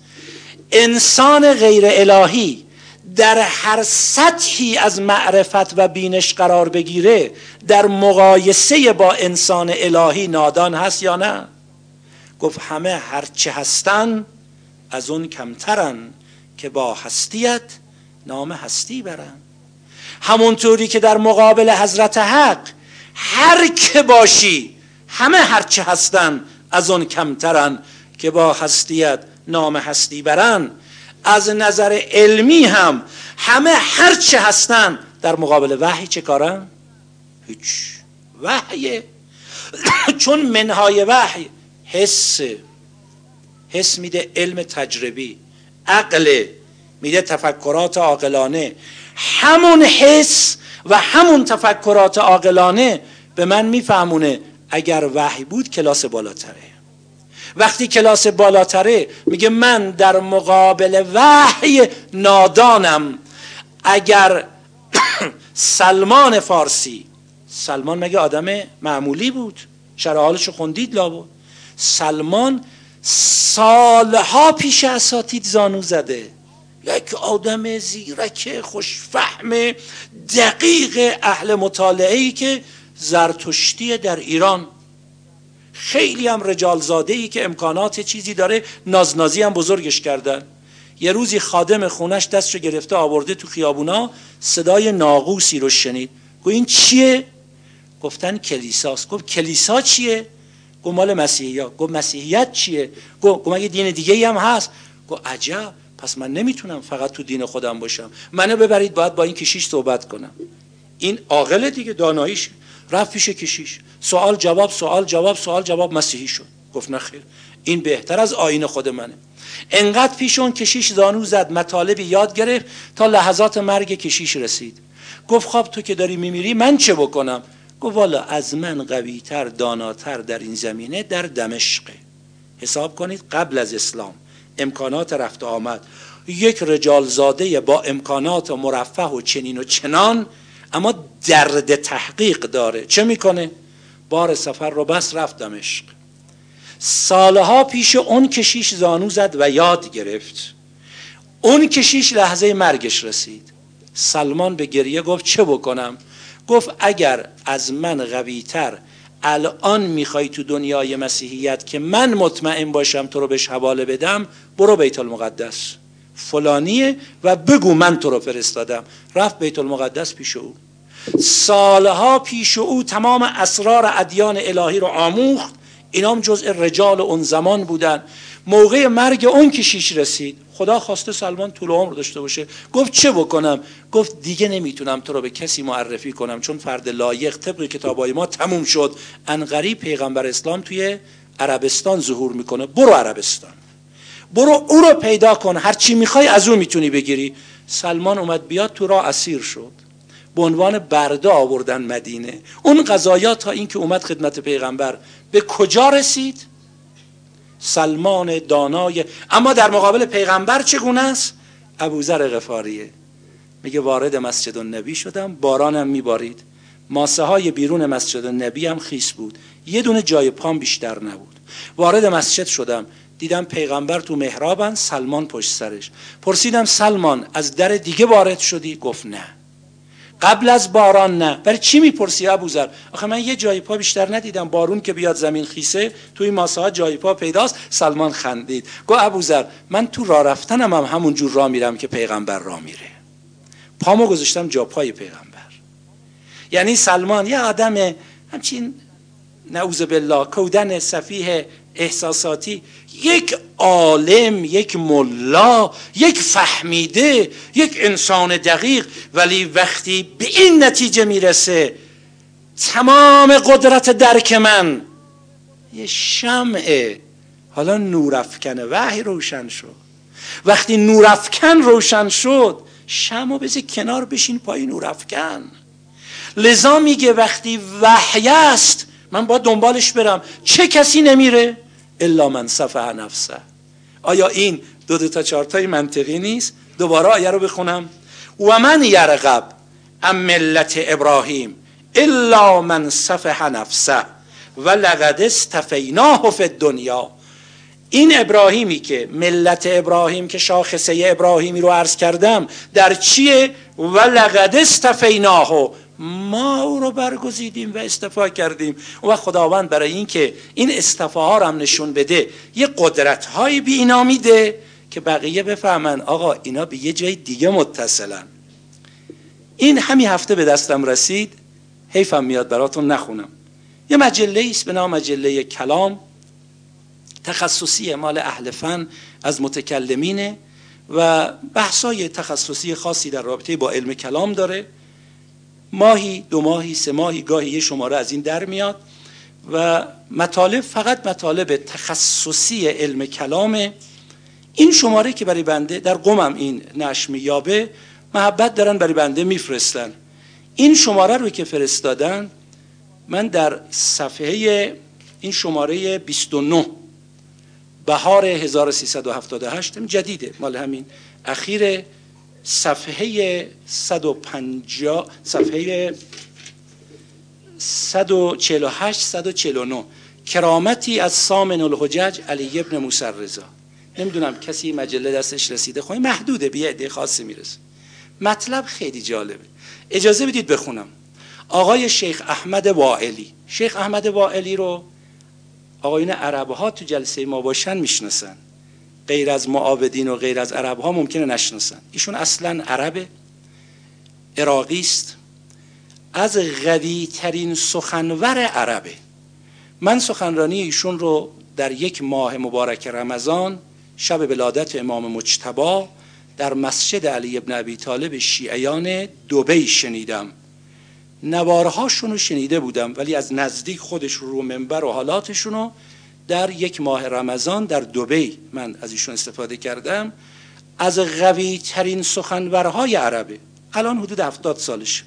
انسان غیر الهی در هر سطحی از معرفت و بینش قرار بگیره، در مقایسه با انسان الهی نادان هست یا نه؟ گفت همه هرچه هستن از اون کمترن که با هستیت نام هستی برن. همونطوری که در مقابل حضرت حق هر که باشی همه هرچه هستن از اون کمترن که با هستیت نام هستی برن، از نظر علمی هم همه هرچه هستن در مقابل وحی چه کارن؟ هیچ. وحی چون منهای وحی حس میده، علم تجربی، عقل میده تفکرات عاقلانه. همون حس و همون تفکرات عاقلانه به من میفهمونه اگر وحی بود کلاس بالاتره. وقتی کلاس بالاتره میگه من در مقابل وحی نادانم. اگر سلمان فارسی، سلمان مگه آدم معمولی بود؟ شرح حالشو خوندید لابد. سلمان سالها پیش اساتید زانو زده، یک آدم زیرک خوشفهم دقیق اهل مطالعه‌ای که زرتشتی در ایران، خیلی هم رجال زاده‌ای که امکانات چیزی داره، نازنازی هم بزرگش کردن. یه روزی خادم خونش دستشو گرفته آورده تو خیابونا، صدای ناقوسی رو شنید. گفت این چیه؟ گفتن کلیساست. گفت کلیسا چیه؟ گفت مال مسیحی‌ها. گفت مسیحیت چیه؟ گفت مگه دین دیگه‌ای هم هست؟ گفت عجب، پس من نمیتونم فقط تو دین خودم باشم، منو ببرید باید با این کشیش صحبت کنم. این عاقل دیگه، داناییش. رفت پیش کشیش، سوال جواب سوال جواب سوال جواب، مسیحی شد. گفت نه خیر، این بهتر از آیین خود منه. انقدر پیش اون کشیش زانو زد، مطالبی یاد گرفت تا لحظات مرگ کشیش رسید. گفت خب تو که داری میمیری من چه بکنم؟ گفت والا از من قوی‌تر داناتر در این زمینه در دمشق. حساب کنید قبل از اسلام امکانات رفت آمد، یک رجال زاده با امکانات و مرفه و چنین و چنان، اما درد تحقیق داره. چه میکنه؟ بار سفر رو بس رفت دمشق. سالها پیش اون کشیش زانو زد و یاد گرفت. اون کشیش لحظه مرگش رسید. سلمان به گریه گفت چه بکنم؟ گفت اگر از من قوی‌تر الان میخوای تو دنیای مسیحیت که من مطمئن باشم تو رو بهش حواله بدم، برو بیت المقدس فلانیه و بگو من تو رو فرستادم. رفت بیت المقدس پیش او. سالها پیش او تمام اسرار ادیان الهی رو آموخت. اینام جزء رجال اون زمان بودن. موقع مرگ اون کشیش رسید. خدا خواسته سلمان طول عمر داشته باشه. گفت چه بکنم؟ گفت دیگه نمیتونم تو رو به کسی معرفی کنم، چون فرد لایق طبق کتابای ما تموم شد. عنقریب پیغمبر اسلام توی عربستان ظهور میکنه. برو عربستان، برو او رو پیدا کن، هر چی میخوای از او میتونی بگیری. سلمان اومد بیاد تو راه اسیر شد، به عنوان برده آوردن مدینه. اون قضایا تا این که اومد خدمت پیغمبر به کجا رسید؟ سلمان دانای. اما در مقابل پیغمبر چگونه است؟ ابوذر غفاریه. میگه وارد مسجد النبی شدم، بارانم میبارید، ماسه های بیرون مسجد النبی هم خیس بود، یه دونه جای پام بیشتر نبود. وارد مسجد شدم، دیدم پیغمبر تو محرابن، سلمان پشت سرش. پرسیدم سلمان از در دیگه وارد شدی؟ گفت نه. قبل از باران نه. برای چی میپرسی ابوذر؟ آخه من یه جای پا بیشتر ندیدم، بارون که بیاد زمین خیسه، توی ماسه ها جای پا پیداست. سلمان خندید گفت ابوذر من تو راه رفتنم هم همون جور راه میرم که پیغمبر راه میره، پامو گذاشتم جا پای پیغمبر. یعنی سلمان یه آدم همچین نعوذ بالله کودن سفیه احساساتی، یک عالم، یک ملا، یک فهمیده، یک انسان دقیق، ولی وقتی به این نتیجه میرسه تمام قدرت درک من یه شمعه، حالا نورافکن وحی روشن شد. وقتی نورافکن روشن شد شمعو بذار کنار، بشین پای نورافکن. لذا میگه وقتی وحی است من باید دنبالش برم. چه کسی نمیره؟ الا من صفح نفسه. آیا این دو تا چهار تای منطقی نیست؟ دوباره آیه رو بخونم. و من یرغب عن ملت ابراهیم الا من صفح نفسه و لقد اصطفیناه فی الدنیا. این ابراهیمی که ملت ابراهیم که شاخصه ابراهیمی رو عرض کردم در چیه؟ و لقد اصطفیناه، ما او رو برگزیدیم و اصطفا کردیم. و خداوند برای این که این اصطفاها رو هم نشون بده یه قدرت‌های بی اینا میده که بقیه بفهمن آقا اینا به یه جای دیگه متصلن. این همین هفته به دستم رسید، حیفم میاد براتون نخونم. یه مجله است به نام مجله کلام، تخصصی مال اهل فن از متکلمینه و بحثای تخصصی خاصی در رابطه با علم کلام داره. ماهی، 2 ماهی، 3 ماهی گاهی یه شماره از این در میاد و مطالب فقط مطالب تخصصی علم کلامه. این شماره که برای بنده در قمم این نشر میابه، محبت دارن برای بنده میفرستن. این شماره رو که فرستادن، من در صفحه این شماره 29 بهار 1378 جدیده، مال همین اخیر، صفحه 150 صفحه 148 149 کرامتی از سامن الحجج علی ابن موسی رضا. نمیدونم کسی مجله دستش رسیده، خب محدوده، به عده خاصی میرسه. مطلب خیلی جالبه، اجازه بدید بخونم. آقای شیخ احمد واعلی، شیخ احمد واعلی رو آقایون عرب ها تو جلسه ما باشن میشناسن، غیر از معاودین و غیر از عرب ها ممکنه نشناسن. ایشون اصلا عربه، عراقی است، از قوی ترین سخنور عربه. من سخنرانی ایشون رو در یک ماه مبارک رمضان شب ولادت امام مجتبی در مسجد علی ابن ابی طالب شیعیان دبی شنیدم. نوارهاشون رو شنیده بودم ولی از نزدیک خودش رو منبر و حالاتشون رو در یک ماه رمضان در دبی من از ایشون استفاده کردم. از قوی ترین سخنورهای عربه، الان حدود 70 سالشه.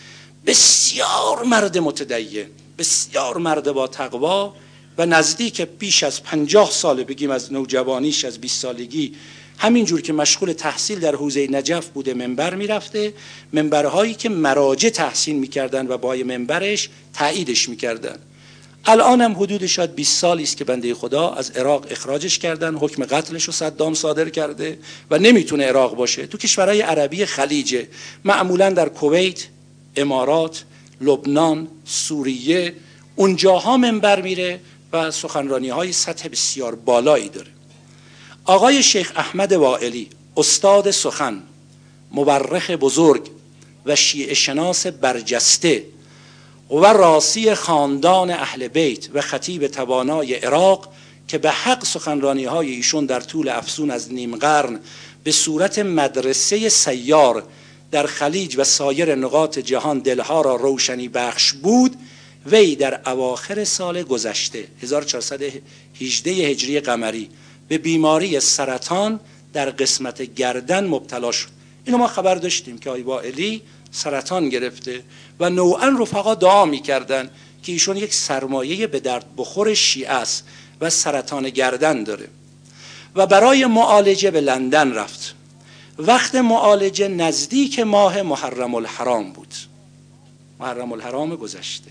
بسیار مرد متدین، بسیار مرد با تقوا و نزدیک بیش از 50 ساله، بگیم از نوجوانیش، از 20 سالگی همینجور که مشغول تحصیل در حوزه نجف بوده منبر میرفته، منبرهایی که مراجع تحسین میکردن و با منبرش تاییدش میکردن. الان هم حدود شاید 20 سالی است که بنده خدا از عراق اخراجش کردن، حکم قتلش رو صدام صادر کرده و نمیتونه عراق باشه. تو کشورهای عربی خلیجه، معمولا در کویت، امارات، لبنان، سوریه، اونجاها منبر میره و سخنرانی‌های سطح بسیار بالایی داره. آقای شیخ احمد واعلی، استاد سخن، مورخ بزرگ و شیعه شناس برجسته و راسی خاندان اهل بیت و خطیب توانای عراق که به حق سخنرانی‌های ایشون در طول افزون از نیم قرن به صورت مدرسه سیار در خلیج و سایر نقاط جهان دلها را روشنی بخش بود، وی در اواخر سال گذشته 1418 هجری قمری به بیماری سرطان در قسمت گردن مبتلا شد. اینو ما خبر داشتیم که آقای واعلی سرطان گرفته و نوعا رفقا دعا میکردن که ایشون یک سرمایه به درد بخور شیعه است و سرطان گردن داره و برای معالجه به لندن رفت. وقت معالجه نزدیک ماه محرم الحرام بود، محرم الحرام گذشته،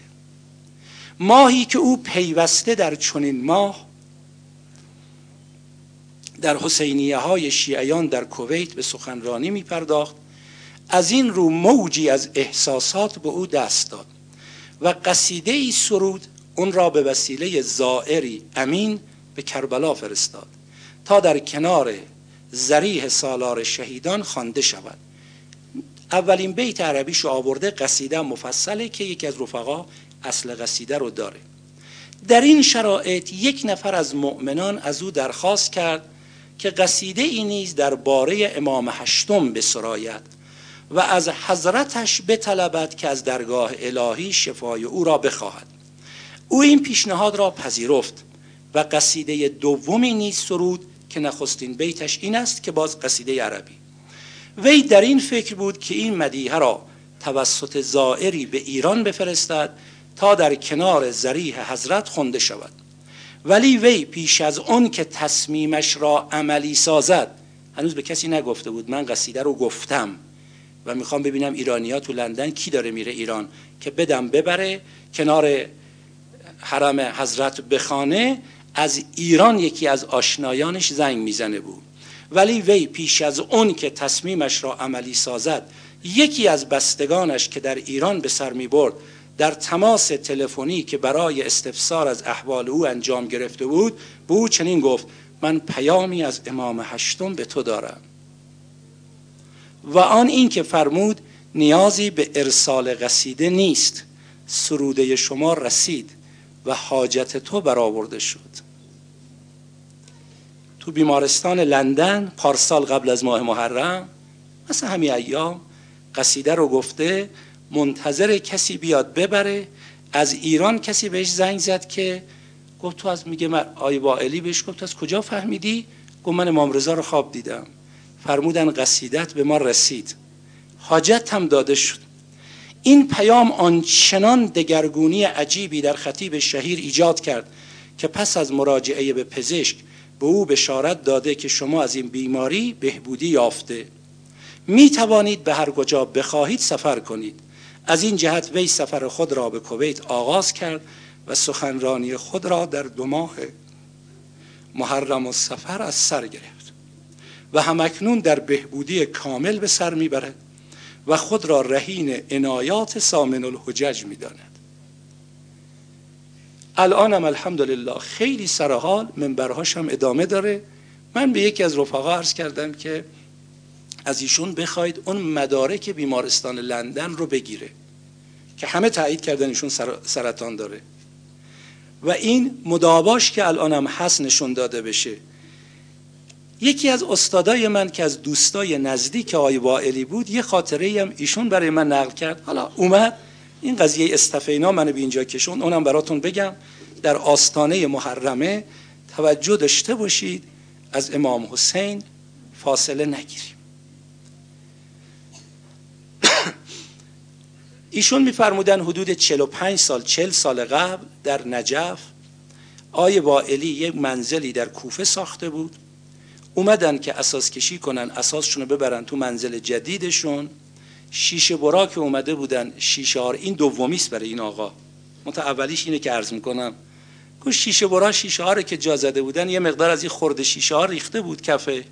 ماهی که او پیوسته در چنین ماه در حسینیه های شیعیان در کویت به سخنرانی می پرداخت. از این رو موجی از احساسات به او دست داد و قصیده ای سرود، اون را به وسیله زائری امین به کربلا فرستاد تا در کنار ضریح سالار شهیدان خوانده شود. اولین بیت عربیشو آورده، قصیده مفصله که یکی از رفقا اصل قصیده رو داره. در این شرایط یک نفر از مؤمنان از او درخواست کرد که قصیده ای نیز درباره امام هشتم بسراید و از حضرتش بطلبد که از درگاه الهی شفای او را بخواهد. او این پیشنهاد را پذیرفت و قصیده دومی نیز سرود که نخستین بیتش این است که باز قصیده عربی. وی در این فکر بود که این مدیحه را توسط زائری به ایران بفرستد تا در کنار ضریح حضرت خوانده شود، ولی وی پیش از اون که تصمیمش را عملی سازد، هنوز به کسی نگفته بود من قصیده رو گفتم و میخوام ببینم ایرانی‌ها تو لندن کی داره میره ایران که بدم ببره کنار حرم حضرت بخانه. از ایران یکی از آشنایانش زنگ میزنه بود ولی وی پیش از اون که تصمیمش را عملی سازد، یکی از بستگانش که در ایران به سر می برد در تماس تلفنی که برای استفسار از احوال او انجام گرفته بود، به او چنین گفت: من پیامی از امام هشتم به تو دارم. و آن این که فرمود نیازی به ارسال قصیده نیست، سروده شما رسید و حاجت تو برآورده شد. تو بیمارستان لندن پارسال قبل از ماه محرم مثلا همین ایام قصیده رو گفته، منتظر کسی بیاد ببره. از ایران کسی بهش زنگ زد که گفت تو از میگه آی واعلی بهش گفت از کجا فهمیدی؟ گفت من امام رضا رو خواب دیدم، فرمودن قصیدت به ما رسید، حاجت هم داده شد. این پیام آنچنان دگرگونی عجیبی در خطیب شهیر ایجاد کرد که پس از مراجعه به پزشک به او بشارت داده که شما از این بیماری بهبودی یافته، می توانید به هر کجا بخواهید سفر کنید. از این جهت وی سفر خود را به کویت آغاز کرد و سخنرانی خود را در 2 ماه محرم و صفر از سر گرفت و همکنون در بهبودی کامل به سر میبرد و خود را رهین عنایات سامن الحجج میداند. الانم الحمدلله خیلی سرحال، منبرهاش هم ادامه داره. من به یکی از رفقا عرض کردم که از ایشون بخواید اون مدارک بیمارستان لندن رو بگیره که همه تایید کردن ایشون سرطان داره و این مداواش که الانم هست نشون داده بشه. یکی از استادای من که از دوستای نزدیک آقای واعلی بود، یه خاطره هم ایشون برای من نقل کرد. حالا اومد این قضیه استفینا منو به اینجا کشوند، اونم براتون بگم. در آستانه محرمه توجه داشته باشید از امام حسین فاصله نگیریم. ایشون میفرمودن حدود 45 سال 40 سال قبل در نجف آقای واعلی یک منزلی در کوفه ساخته بود. اومدن که اساس کشی کنن، اساسشون رو ببرن تو منزل جدیدشون. شیشه برا که اومده بودن، شیشه ها، این دومیست برای این آقا، اولیش اینه که عرض میکنم. گوش شیشه برا شیشه ها رو که جا زده بودن، یه مقدار از این خورده شیشه ها ریخته بود کفه.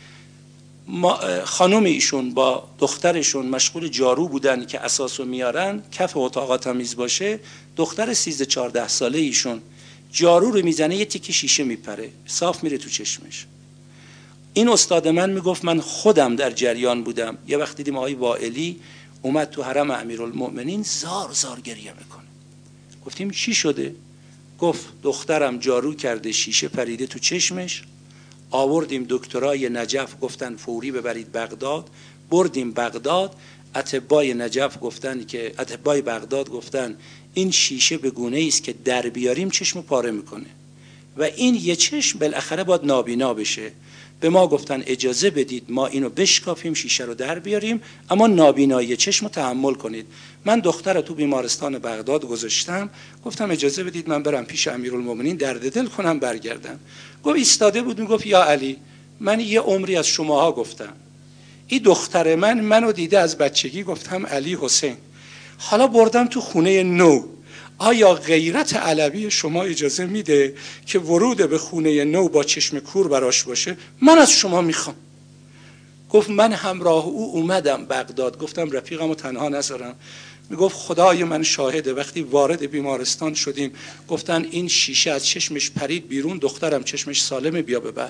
خانم ایشون با دخترشون مشغول جارو بودن که اساسو میارن کف اتاق تمیز باشه. دختر 13-14 ساله ایشون جارو رو میزنه، یه تیکه شیشه میپره، صاف میره تو چشمش. این استاد من میگفت من خودم در جریان بودم. یه وقت دیدیم آقای واعلی اومد تو حرم امیرالمؤمنین زار زار گریه میکنه. گفتیم چی شده؟ گفت دخترم جارو کرده، شیشه پریده تو چشمش. آوردیم دکترای نجف، گفتن فوری ببرید بغداد. بردیم بغداد. اطبای نجف گفتن که اطبای بغداد گفتن این شیشه به گونه‌ای است که در بیاریم چشمو پاره میکنه و این یه چشم بالاخره باید نابینا بشه. به ما گفتن اجازه بدید ما اینو بشکافیم، شیشه رو در بیاریم، اما نابینایی چشمو تحمل کنید. من دختر تو بیمارستان بغداد گذاشتم، گفتم اجازه بدید من برم پیش امیرالمومنین درد دل کنم برگردم. گفت ایستاده بود میگفت یا علی، من یه عمری از شماها گفتم، این دختر منو دیده از بچگی، گفتم علی حسین، حالا بردم تو خونه نو، آیا غیرت علوی شما اجازه میده که ورود به خونه نو با چشم کور براش باشه؟ من از شما میخوام. گفت من همراه او اومدم بغداد. گفتم رفیقمو تنها نذارم. میگفت خدای من شاهده، وقتی وارد بیمارستان شدیم گفتن این شیشه از چشمش پرید بیرون، دخترم چشمش سالمه، بیا ببر.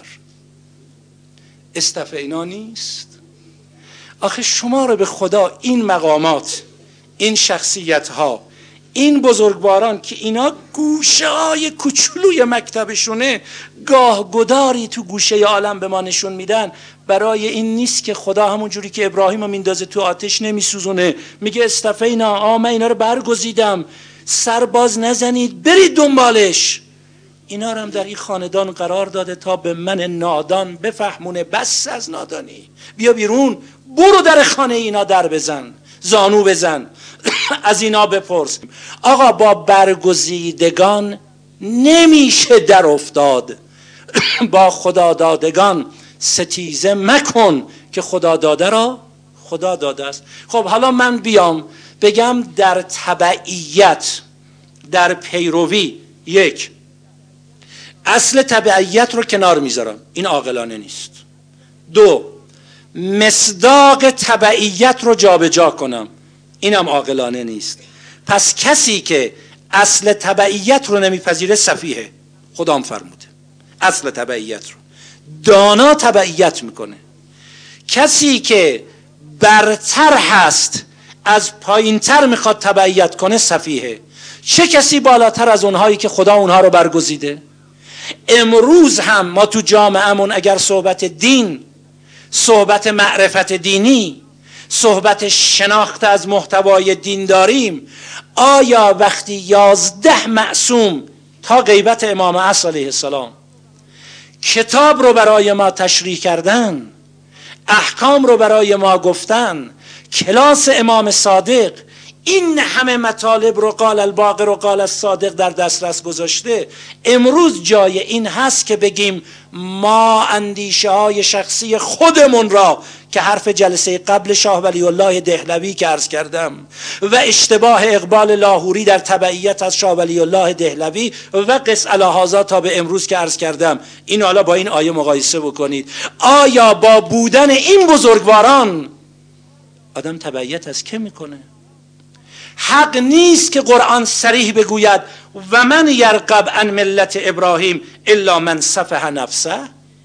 استفینا نیست؟ آخه شما رو به خدا این مقامات، این شخصیت ها، این بزرگواران که اینا گوشه های کوچولوی مکتبشونه گاه گداری تو گوشه عالم به ما نشون میدن، برای این نیست که خدا همون جوری که ابراهیم رو میندازه تو آتش نمیسوزونه، میگه استفینا، من اینا رو برگزیدم، سرباز نزنید، برید دنبالش. اینا رو هم در این خاندان قرار داده تا به من نادان بفهمونه بس از نادانی، بیا بیرون، برو در خانه اینا در بزن، زانو بزن، از اینا بپرس. آقا با برگزیدگان نمیشه در افتاد، با خدا دادگان ستیزه مکن که خدا داده را خدا داده است. خب حالا من بیام بگم در تبعیت، در پیروی، یک اصل تبعیت رو کنار میذارم، این عاقلانه نیست. دو، مصداق تبعیت رو جابجا کنم. اینم عاقلانه نیست. پس کسی که اصل تبعیت رو نمیپذیره سفیهه. خدام فرموده اصل تبعیت رو. دانا تبعیت میکنه. کسی که برتر هست از پایینتر میخواد تبعیت کنه سفیهه. چه کسی بالاتر از اونهایی که خدا اونها رو برگزیده؟ امروز هم ما تو جامعهمون اگر صحبت دین، صحبت معرفت دینی، صحبت شناخت از محتوای دین داریم، آیا وقتی 11 معصوم تا غیبت امام عصر علیه السلام کتاب رو برای ما تشریح کردن، احکام رو برای ما گفتن، کلاس امام صادق این همه مطالب رو قال الباقر و قال الصادق در دسترس گذاشته، امروز جای این هست که بگیم ما اندیشه های شخصی خودمون را که حرف جلسه قبل شاه ولی الله دهلوی که عرض کردم و اشتباه اقبال لاهوری در تبعیت از شاه ولی الله دهلوی و قس علی هذا تا به امروز که عرض کردم، این حالا با این آیه مقایسه بکنید. آیا با بودن این بزرگواران آدم تبعیت از که میکنه؟ حق نیست که قرآن صریح بگوید و من یرغب عن ملت ابراهیم الا من سفه نفسه؟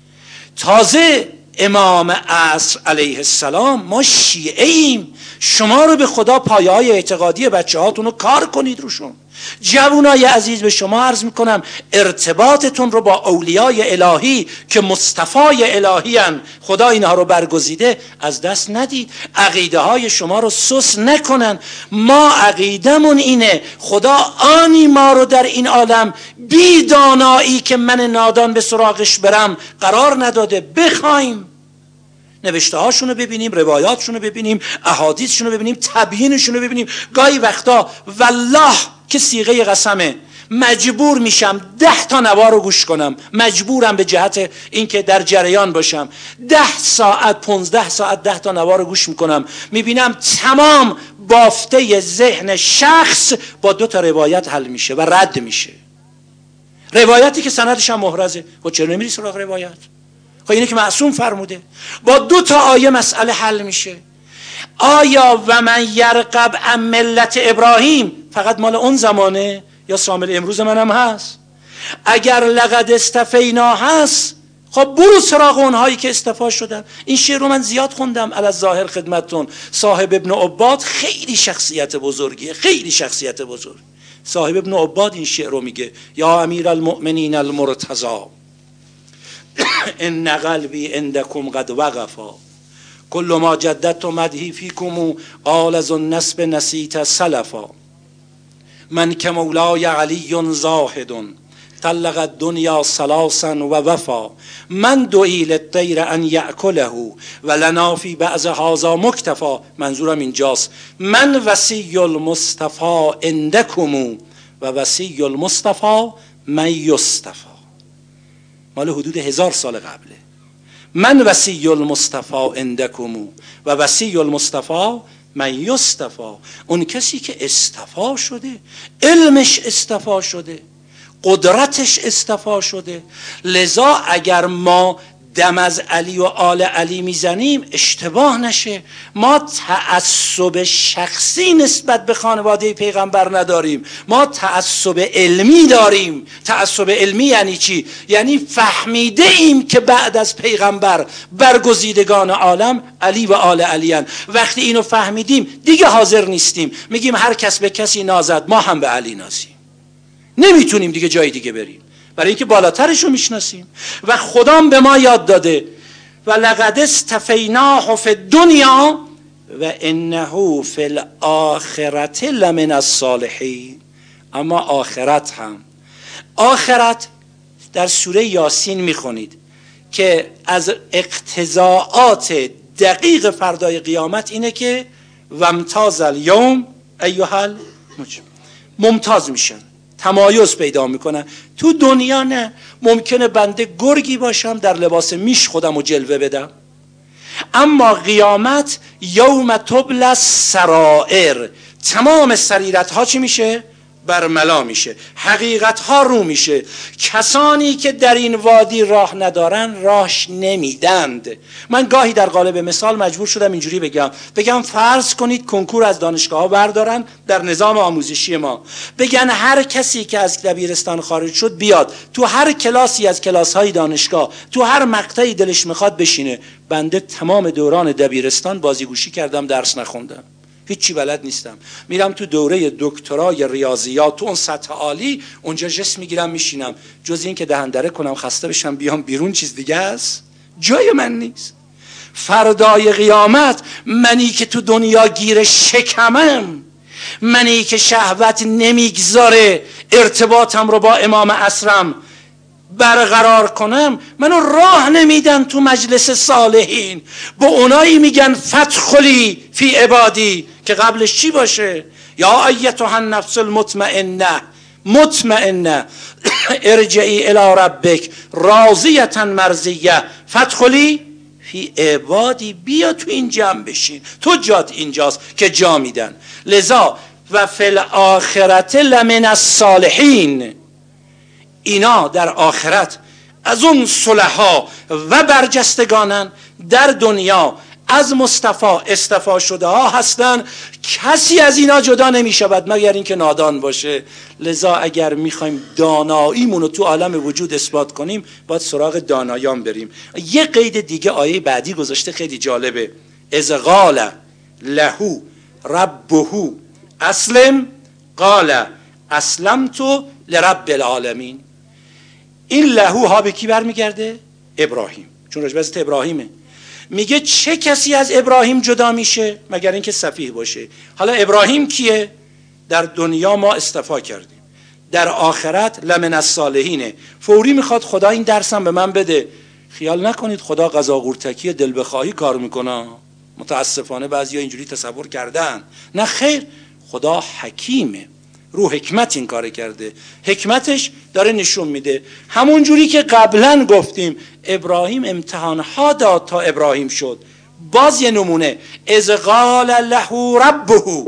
تازه امام عصر علیه السلام ما شیعه ایم، شما رو به خدا پایه های اعتقادی بچه هاتون رو کار کنید روشون. جوانای عزیز به شما عرض میکنم ارتباطتون رو با اولیای الهی که مصطفای الهی هن، خدا اینها رو برگزیده، از دست ندید. عقیده های شما رو سس نکنن. ما عقیدمون اینه خدا آنی ما رو در این عالم بی دانایی که من نادان به سراغش برم قرار نداده. بخوایم نوشته هاشون رو ببینیم، روایاتشون رو ببینیم، احادیثشون رو ببینیم، تبیینشون رو ببینیم. گاهی وقتا والله که صیغه قسمه مجبور میشم 10 تا نوا رو گوش کنم، مجبورم به جهت اینکه در جریان باشم. 10 ساعت 15 ساعت 10 تا نوا رو گوش میکنم، میبینم تمام بافته ذهن شخص با 2 تا روایت حل میشه و رد میشه. روایتی که سندش هم محرزه. خب چرا نمیری سراغ روایت؟ خب اینه که معصوم فرموده. با 2 تا آیه مسئله حل میشه. آیا و من یرغب عن ملت ابراهیم فقط مال اون زمانه یا شامل امروز منم هست؟ اگر لقد استفینا هست، خب برو سراغ اونهایی که استفا شدن. این شعر رو من زیاد خوندم علی الظاهر خدمتتون. صاحب ابن عباد خیلی شخصیت بزرگیه، خیلی شخصیت بزرگ. صاحب ابن عباد این شعر رو میگه: یا امیر المؤمنین المرتضی ان قلبی عندکم قد وقفا کل ما جددت مدحی فیکم آل ذو النسب نسیت سلفا من که مولای علی زاهد طلق الدنیا ثلاثا و وفا من دعی للطیر ان یأکله و لنا فی بعض هذا مکتفا. منظورم اینجاست من وصی المصطفى عندکم و وصی المصطفى من یصطفی. مال حدود 1000 سال قبله. من وصی المصطفى عندکم و وصی المصطفى من یصطفی. اون کسی که اصطفا شده، علمش اصطفا شده، قدرتش اصطفا شده. لذا اگر ما دم از علی و آل علی میزنیم اشتباه نشه. ما تعصب شخصی نسبت به خانواده پیغمبر نداریم، ما تعصب علمی داریم. تعصب علمی یعنی چی؟ یعنی فهمیده ایم که بعد از پیغمبر برگزیدگان عالم علی و آل علی هن. وقتی اینو فهمیدیم دیگه حاضر نیستیم میگیم هر کس به کسی نازد ما هم به علی نازیم. نمیتونیم دیگه جای دیگه بریم، برای اینکه بالاترش رو میشناسیم. و خدام به ما یاد داده و لقد استفیناه فی الدنیا و انه فی الاخرة لمن الصالحین. اما آخرت هم، آخرت در سوره یاسین میخونید که از اقتضاعات دقیق فردای قیامت اینه که وامتاز الیوم ایها المجرمون، ممتاز میشن، تمایز پیدا میکنن. تو دنیا نه، ممکنه بنده گرگی باشم در لباس میش خودم رو جلوه بدم، اما قیامت یوم تبلی السرائر، تمام سریرت ها چی میشه؟ برملا میشه، حقیقت ها رو میشه. کسانی که در این وادی راه ندارن راهش نمیدند. من گاهی در قالب مثال مجبور شدم اینجوری بگم فرض کنید کنکور از دانشگاه ها بردارن در نظام آموزشی ما، بگن هر کسی که از دبیرستان خارج شد بیاد تو هر کلاسی از کلاس های دانشگاه تو هر مقطعی دلش میخواد بشینه. بنده تمام دوران دبیرستان بازیگوشی کردم، درس نخوندم، هیچی بلد نیستم. میرم تو دوره دکترای ریاضیات تو اون سطح عالی، اونجا جسم میگیرم میشینم. جز این که دهندره کنم خسته بشم بیام بیرون چیز دیگه است، جای من نیست. فردای قیامت منی که تو دنیا گیر شکمم، منی که شهوت نمیگذاره ارتباطم رو با امام اسرم برقرار کنم، منو راه نمیدن تو مجلس صالحین. با اونایی میگن فادخلی فی عبادی که قبلش چی باشه؟ یا ایتها النفس المطمئنه ارجعی الی ربک راضیه مرضیه فادخلی فی عبادی. بیا تو این جمع بشین، تو جات اینجاست که جا میدن. لذا و فی الاخرة لمن الصالحین، اینا در آخرت از اون صلحا و برجستگانن، در دنیا از اصطفا شده ها هستن. کسی از اینا جدا نمی شود مگر اینکه نادان باشه. لذا اگر میخوایم داناییمون رو تو عالم وجود اثبات کنیم باید سراغ دانایان بریم. یه قید دیگه آیه بعدی گذاشته خیلی جالبه، اذ قال له ربه اسلم قال اسلمت لرب العالمین. این لهو ها به کی برمیگرده؟ ابراهیم، چون راجع به ابراهیمه. میگه چه کسی از ابراهیم جدا میشه مگر اینکه سفیه باشه. حالا ابراهیم کیه؟ در دنیا ما اصطفا کردیم، در آخرت لمن الصالحینه. فوری میخواد خدا این درسم به من بده. خیال نکنید خدا قضا قورتکی دل بخواهی کار میکنه. متاسفانه بعضیا اینجوری تصور کردن. نه خیر، خدا حکیمه، رو حکمت این کار کرده. حکمتش داره نشون میده. همون جوری که قبلا گفتیم ابراهیم امتحانها داد تا ابراهیم شد. باز یه نمونه، اذ قال له ربه،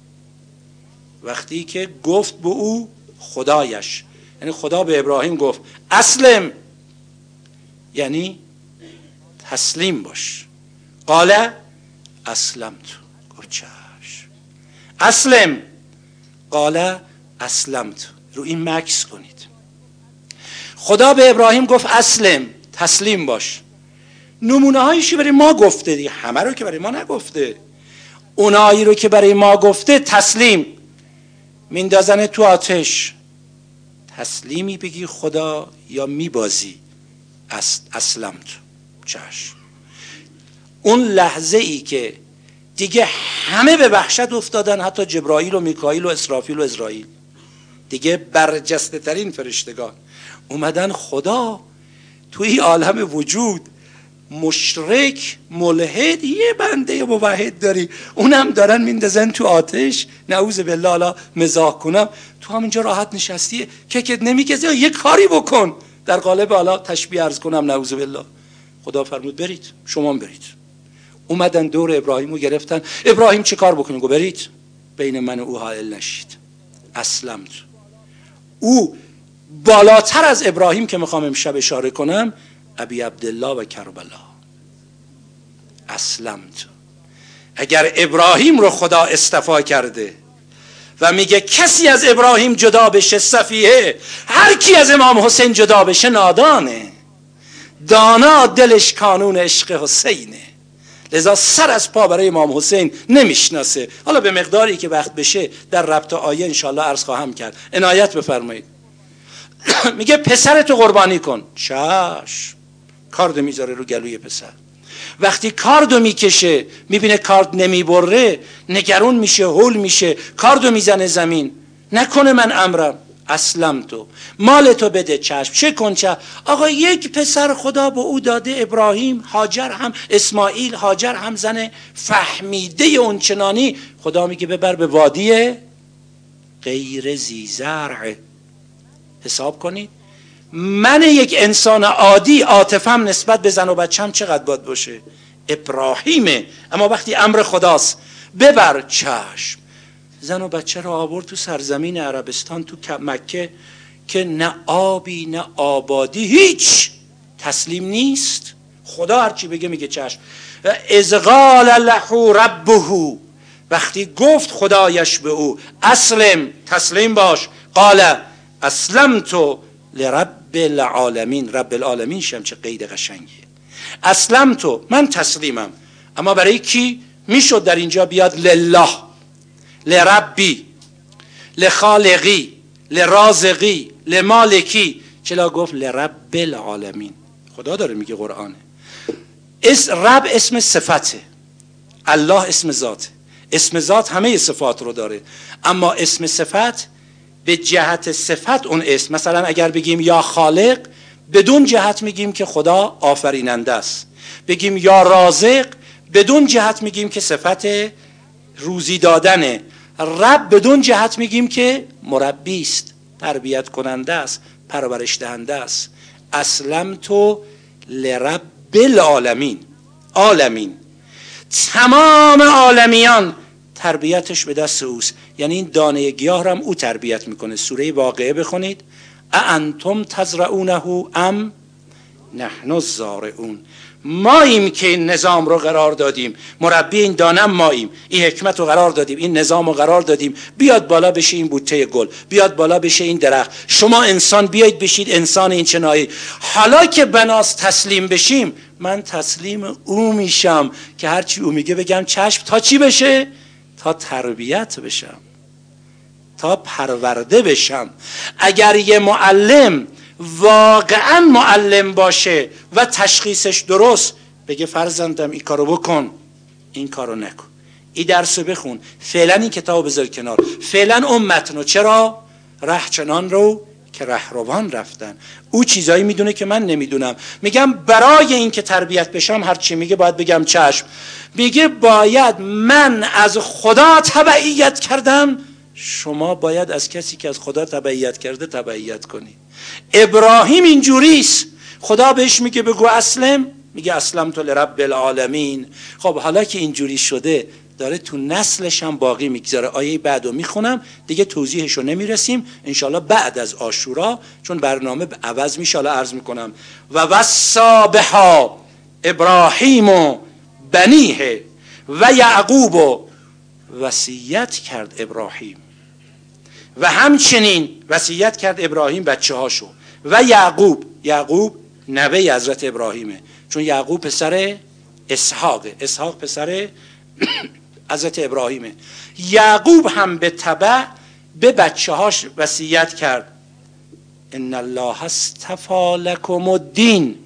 وقتی که گفت به او خدایش، یعنی خدا به ابراهیم گفت اسلم، یعنی تسلیم باش. قال اسلمت، گفت چشم. اسلم، قال اسلمت، رو این مکس کنید. خدا به ابراهیم گفت اسلم، تسلیم باش. نمونه هایشی برای ما گفته دیگه، همه رو که برای ما نگفته. اونایی رو که برای ما گفته تسلیم، میندازن تو آتش. تسلیمی بگی خدا یا میبازی؟ اسلمت، چشم. اون لحظه ای که دیگه همه به وحشت افتادن، حتی جبرائیل و میکائیل و اسرافیل و اسرائیل، دیگه برجسته ترین فرشتگان اومدن. خدا توی عالم وجود مشرک ملحد یه بنده موحد داری، اونم دارن میندازن تو آتش. نعوذ بالله، حالا مزاح کنم، تو همینجا راحت نشستی که نمیگه یه کاری بکن. در قالب حالا تشبیه عرض کنم، نعوذ بالله. خدا فرمود برید، شما برید. اومدن دور ابراهیم رو گرفتن. ابراهیم چه کار بکنیم؟ گو برید، بین من و او حائل نشید. اسلمت. او بالاتر از ابراهیم که میخوام امشب اشاره کنم، ابی عبدالله و کربلا. اسلمت. اگر ابراهیم رو خدا اصطفا کرده و میگه کسی از ابراهیم جدا بشه سفیه، هر کی از امام حسین جدا بشه نادانه. دانا دلش کانون عشق حسینه، لذا سر از پا برای امام حسین نمیشناسه. حالا به مقداری که وقت بشه در ربط آیه انشاءالله عرض خواهم کرد، عنایت بفرمایید. میگه پسرتو قربانی کن. چشم. کاردو میذاره رو گلوی پسر. وقتی کاردو میکشه میبینه کارد نمیبره، نگران میشه، هول میشه، کاردو میزنه زمین. نکنه من امرم. اسلمتو، مالتو بده. چشم. چه کن چه؟ آقا یک پسر خدا به او داده، ابراهیم. هاجر هم، اسماعیل، هاجر هم زن فهمیده اونچنانی. خدا میگه ببر به وادی غیر ذی زرع. حساب کنید من یک انسان عادی عاطفم نسبت به زن و بچم چقدر باید باشه؟ ابراهیمه. اما وقتی امر خداست ببر، چشم. زن و بچه را آورد تو سرزمین عربستان، تو مکه، که نه آبی نه آبادی، هیچ، تسلیم نیست. خدا هرچی بگه میگه چشم. اذ قال له ربه، وقتی گفت خدایش به او اسلم، تسلیم باش، قال اسلمت لرب العالمین. رب العالمین شم چه قید قشنگیه. اسلمت، من تسلیمم. اما برای کی میشد در اینجا بیاد لله، لربی، لخالقی، لرازقی، لمالکی؟ چرا گفت لرب العالمین؟ خدا داره میگه قرآنه. رب اسم صفته، الله اسم ذاته. اسم ذات همه صفات رو داره، اما اسم صفت به جهت صفت اون اسم. مثلا اگر بگیم یا خالق، بدون جهت میگیم که خدا آفریننده است. بگیم یا رازق، بدون جهت میگیم که صفت روزی دادنه. رب بدون جهت میگیم که مربی است، تربیت کننده است، پرورش دهنده است. اسلمت لرب العالمین. عالمین، تمام عالمیان تربیتش به دست اوست. یعنی این دانه گیاه را هم او تربیت میکنه. سوره واقعه بخونید، اانتم تزرعونه ام نحن الزارعون. ماییم که این نظام رو قرار دادیم، مربی این دانه ماییم، این حکمت رو قرار دادیم، این نظام رو قرار دادیم، بیاد بالا بشه این بوته گل، بیاد بالا بشه این درخت. شما انسان بیایید بشید انسان این چنایی. حالا که بناس تسلیم بشیم، من تسلیم او میشم که هرچی او میگه بگم چشم. تا چی بشه؟ تا تربیت بشم، تا پرورده بشم. اگر یه معلم واقعا معلم باشه و تشخیصش درست، بگه فرزندم این کارو بکن، این کارو نکن، این درسو بخون، فعلا این کتابو بذار کنار، فعلا اون متنو. چرا؟ ره چنان رو که رهروان رفتن. او چیزایی میدونه که من نمیدونم. میگم برای این که تربیت بشم هر چی میگه باید بگم چشم. میگه باید من از خدا تبعیت کردم، شما باید از کسی که از خدا تبعیت کرده تبعیت کنید. ابراهیم اینجوریست. خدا بهش میگه بگو اسلم، میگه اسلمت لرب العالمین. خب حالا که اینجوری شده، داره تو نسلش هم باقی میگذاره. آیه بعدو میخونم دیگه، توضیحشو نمیرسیم انشالله بعد از عاشورا، چون برنامه عوض میشه. حالا عرض میکنم و وصا بها ابراهیم و بنیه و یعقوب، و وصیت کرد ابراهیم و همچنین وصیت کرد ابراهیم بچه هاشو، و یعقوب. یعقوب نوه حضرت ابراهیمه، چون یعقوب پسر اسحاقه، اسحاق پسر حضرت ابراهیمه. یعقوب هم به تبع به بچه هاش وصیت کرد ان الله اصطفی لکم الدین.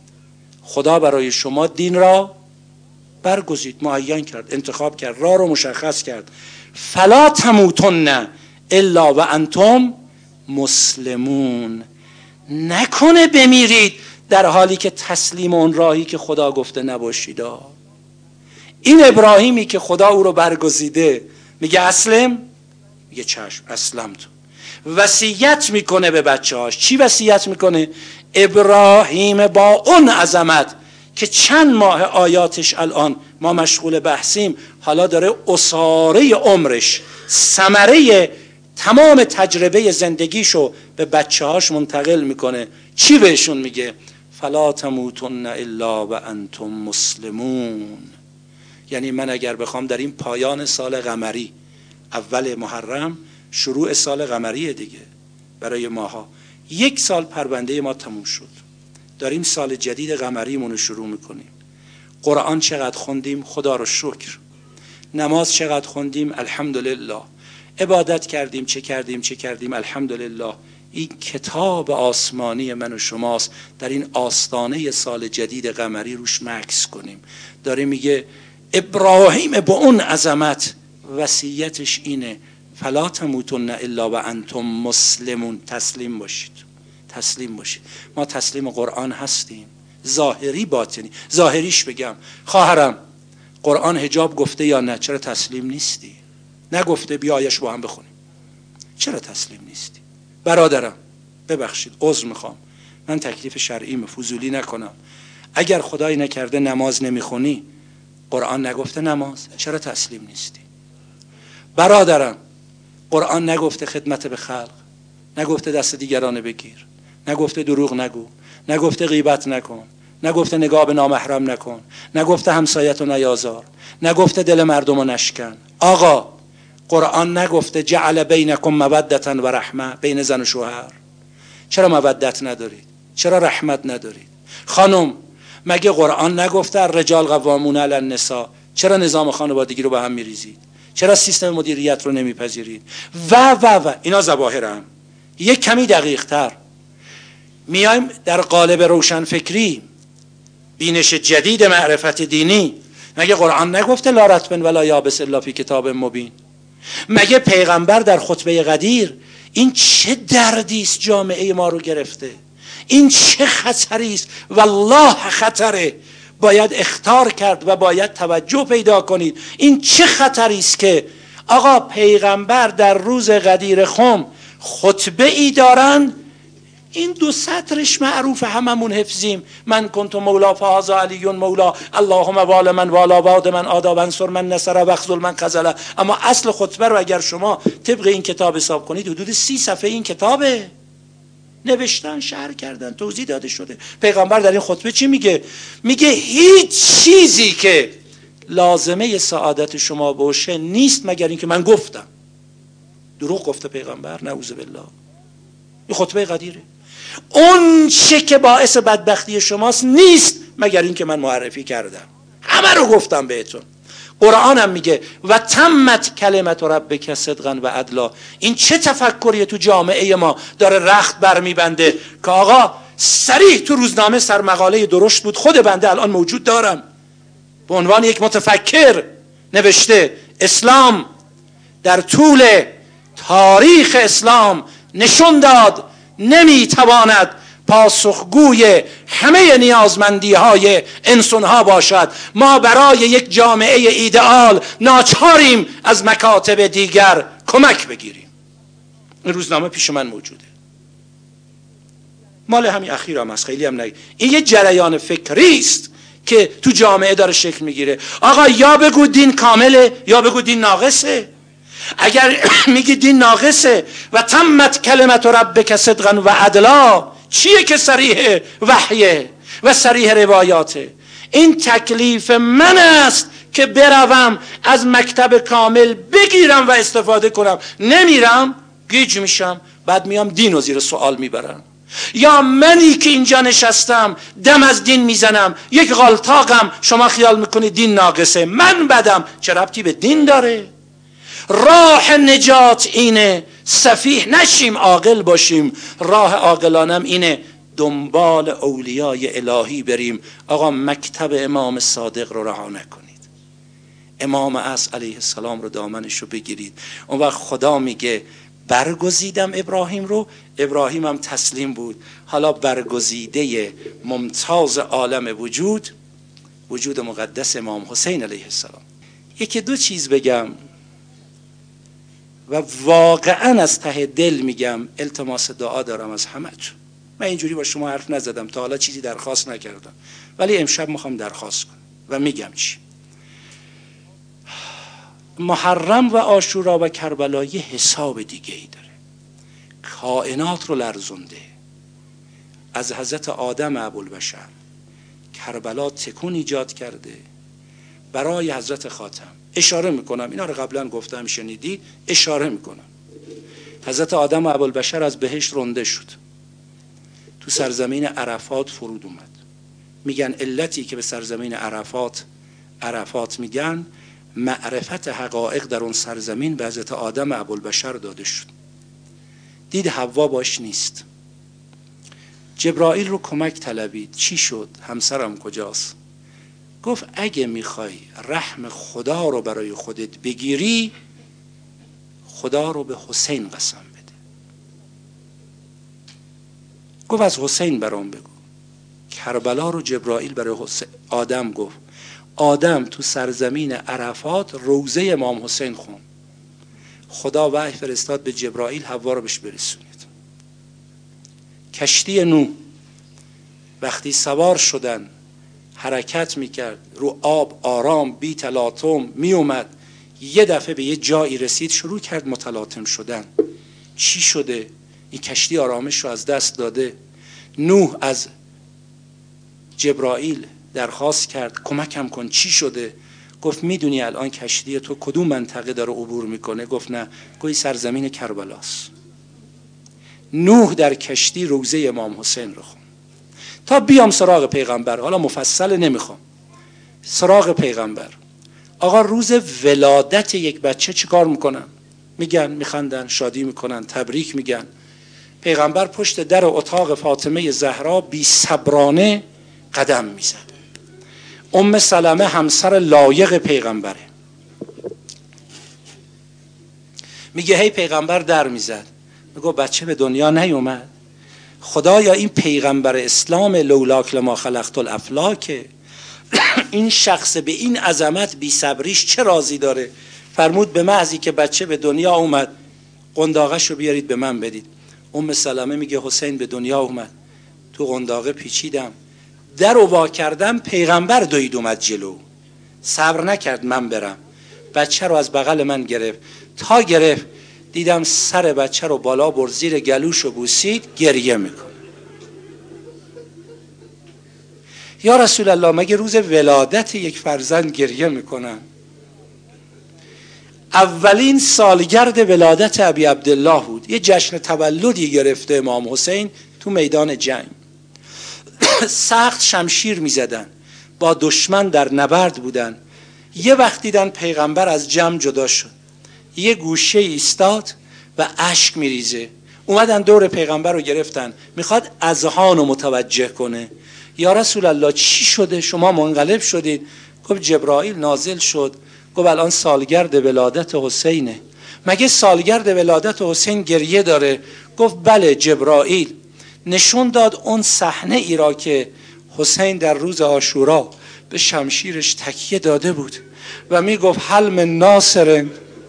خدا برای شما دین را برگزید، معین کرد، انتخاب کرد، راه رو مشخص کرد. فلا تموتن الا و انتم مسلمون. نکنه بمیرید در حالی که تسلیم اون راهی که خدا گفته نباشید. این ابراهیمی که خدا او رو برگزیده میگه اسلم، میگه چشم اسلمت. وصیت میکنه به بچه هاش. چی وصیت میکنه؟ ابراهیم با اون عظمت که چند ماه آیاتش الان ما مشغول بحثیم، حالا داره اساره عمرش، ثمره تمام تجربه زندگیشو به بچه هاش منتقل میکنه. چی بهشون میگه؟ فلا تموتن الا و انتم مسلمون. یعنی من اگر بخوام در این پایان سال قمری، اول محرم شروع سال قمریه دیگه برای ماها، 1 سال پرونده ما تموم شد، داریم سال جدید قمریمون رو شروع میکنیم. قرآن چقدر خوندیم؟ خدا رو شکر. نماز چقدر خوندیم؟ الحمدلله. عبادت کردیم، چه کردیم الحمدلله. این کتاب آسمانی من و شماست، در این آستانه سال جدید قمری روش مکث کنیم. داره میگه ابراهیم با اون عظمت وصیتش اینه فلا تموتن الا و انتم مسلمون. تسلیم باشید، تسلیم باشید. ما تسلیم قرآن هستیم، ظاهری باطنی. ظاهریش بگم خواهرم قرآن حجاب گفته یا نه؟ چرا تسلیم نیستی؟ نگفته؟ بیا آیش با هم بخونیم. چرا تسلیم نیستی؟ برادرم ببخشید، عذر میخوام، من تکلیف شرعی فضولی نکنم. اگر خدای نکرده نماز نمیخونی، قرآن نگفته نماز، چرا تسلیم نیستی؟ برادرم قرآن نگفته خدمت به خلق، نگفته دست دیگران بگیر، نگفته دروغ نگو، نگفته غیبت نکن، نگفته نگاه به نامحرم نکن، نگفته همسایت رو نیازار، نگفته دل مردم رو نشکن. آقا قرآن نگفته جعل بینکم مودة و رحمه، بین زن و شوهر؟ چرا مودت ندارید؟ چرا رحمت ندارید؟ خانم مگه قرآن نگفته الرجال قوامون علی النساء؟ چرا نظام خانوادگی رو به هم میریزید؟ چرا سیستم مدیریت رو نمیپذیرید؟ و اینا ظواهرم. یک کمی دقیق تر میایم در قالب روشنفکری، بینش جدید معرفت دینی. مگه قرآن نگفته لا رطب ولا یابس الا فی کتاب مبین؟ مگه پیغمبر در خطبه قدیر، این چه دردی است جامعه ما رو گرفته، این چه خطری است، والله خطره، باید اخطار کرد و باید توجه پیدا کنید. این چه خطری است که آقا پیغمبر در روز غدیر خم خطبه ای دارن، این 2 سطرش معروف، هممون حفظیم. من کنت مولا فهذا علی مولا، اللهم وال من والا واد من آدا وانصر من نصر واخذل من خذل. اما اصل خطبه رو اگر شما طبق این کتاب حساب کنید حدود 30 صفحه این کتابه، نوشتن، شرح کردن، توضیح داده شده. پیغمبر در این خطبه چی میگه؟ میگه هیچ چیزی که لازمه سعادت شما باشه نیست مگر اینکه من گفتم. دروغ گفته پیغمبر؟ نعوذ بالله. این خطبه قدیره. اون چه که باعث بدبختی شماست نیست مگر اینکه من معرفی کردم، همه رو گفتم بهتون. قرآن هم میگه و تمت کلمت ربک صدقا و عدلا. این چه تفکریه تو جامعه ما داره رخت برمیبنده که آقا صریح تو روزنامه سرمقاله درشت بود، خود بنده الان موجود دارم، به عنوان یک متفکر نوشته اسلام در طول تاریخ اسلام نشون داد نمیتواند پاسخگوی همه نیازمندی های انسان ها باشد. ما برای یک جامعه ایدئال ناچاریم از مکاتب دیگر کمک بگیریم. این روزنامه پیش من موجوده، مال همین اخیر هم هست، خیلی هم نگه. این یه جریان فکری است که تو جامعه داره شکل میگیره. آقا یا بگو دین کامله یا بگو دین ناقصه. اگر میگی دین ناقصه و تمت کلمت ربک صدقا و عدلا، چیه که صریح وحیه و صریح روایاته؟ این تکلیف من است که بروم از مکتب کامل بگیرم و استفاده کنم. نمیرم گیج میشم، بعد میام دین رو زیر سوال میبرم. یا منی که اینجا نشستم دم از دین میزنم، یک غلطاقم، شما خیال میکنید دین ناقصه، من بدم، چه ربطی به دین داره؟ راه نجات اینه سفیه نشیم، عاقل باشیم. راه عاقلانم اینه دنبال اولیای الهی بریم. آقا مکتب امام صادق رو رها نکنید، امام اصل علیه السلام رو دامنش رو بگیرید. اون وقت خدا میگه برگزیدم ابراهیم رو، ابراهیم هم تسلیم بود. حالا برگزیده ممتاز عالم وجود مقدس امام حسین علیه السلام. یکی 2 چیز بگم و واقعا از ته دل میگم، التماس دعا دارم از همه‌تون. من اینجوری با شما حرف نزدم تا حالا، چیزی درخواست نکردم، ولی امشب میخوام درخواست کنم و میگم چی. محرم و عاشورا و کربلا یه حساب دیگه ای داره، کائنات رو لرزونده. از حضرت آدم ابوالبشر کربلا تکون ایجاد کرده برای حضرت خاتم. اشاره میکنم، اینا رو قبلا گفتم شنیدی، اشاره میکنم. حضرت آدم و ابوالبشر از بهشت رونده شد، تو سرزمین عرفات فرود اومد. میگن علتی که به سرزمین عرفات میگن، معرفت حقایق در اون سرزمین به حضرت آدم و ابوالبشر داده شد. دید حوا باش نیست، جبرائیل رو کمک طلبید. چی شد؟ همسرم کجاست؟ گفت اگه میخوای رحم خدا رو برای خودت بگیری، خدا رو به حسین قسم بده. گفت از حسین برام بگو. کربلا رو جبرائیل برای آدم گفت. آدم تو سرزمین عرفات روضه امام حسین خون. خدا وحی فرستاد به جبرائیل حوا رو بهش برسونید. کشتی نوح وقتی سوار شدن حرکت میکرد رو آب، آرام، بی تلاطم می اومد. یه دفعه به یه جایی رسید شروع کرد متلاطم شدن. چی شده؟ این کشتی آرامش رو از دست داده. نوح از جبرائیل درخواست کرد کمکم کن، چی شده؟ گفت میدونی الان کشتی تو کدوم منطقه داره عبور میکنه؟ گفت نه. گویی سرزمین کربلاست. نوح در کشتی روزه امام حسین رو خوند. تا بیام سراغ پیغمبر، حالا مفصل نمیخوام، سراغ پیغمبر. آقا روز ولادت یک بچه چی کار میکنن؟ میگن، میخندن، شادی میکنن، تبریک میگن. پیغمبر پشت در اتاق فاطمه زهرا بی صبرانه قدم میزد. ام سلمه همسر لایق پیغمبره، میگه هی پیغمبر در میزد، میگه بچه به دنیا نیومد. خدایا این پیغمبر اسلام، لولاک لما خلقت الافلاک، این شخص به این عظمت بی صبریش چه رازی داره؟ فرمود به محضی که بچه به دنیا اومد قنداقش رو بیارید به من بدید. ام سلمه میگه حسین به دنیا اومد، تو قنداقه پیچیدم، در رو وا کردم، پیغمبر دوید اومد جلو، صبر نکرد من برم، بچه رو از بغل من گرفت، تا گرفت دیدم سر بچه رو بالا برد، زیر گلوش رو بوسید، گریه میکنه. یا رسول الله مگه روز ولادت یک فرزند گریه میکنن؟ اولین سالگرد ولادت ابی عبدالله بود. یه جشن تولدی گرفته امام حسین تو میدان جنگ. سخت شمشیر میزدن، با دشمن در نبرد بودن. یه وقت دیدن پیغمبر از جمع جدا شد، یه گوشه ایستاد و اشک میریزه. اومدن دور پیغمبر رو گرفتن، میخواد اذهان رو متوجه کنه. یا رسول الله چی شده؟ شما منقلب شدید؟ گفت جبرائیل نازل شد، گفت الان سالگرد ولادت حسینه. مگه سالگرد ولادت حسین گریه داره؟ گفت بله. جبرائیل نشون داد اون صحنه ای را که حسین در روز عاشورا به شمشیرش تکیه داده بود و می گفت هل من ناصر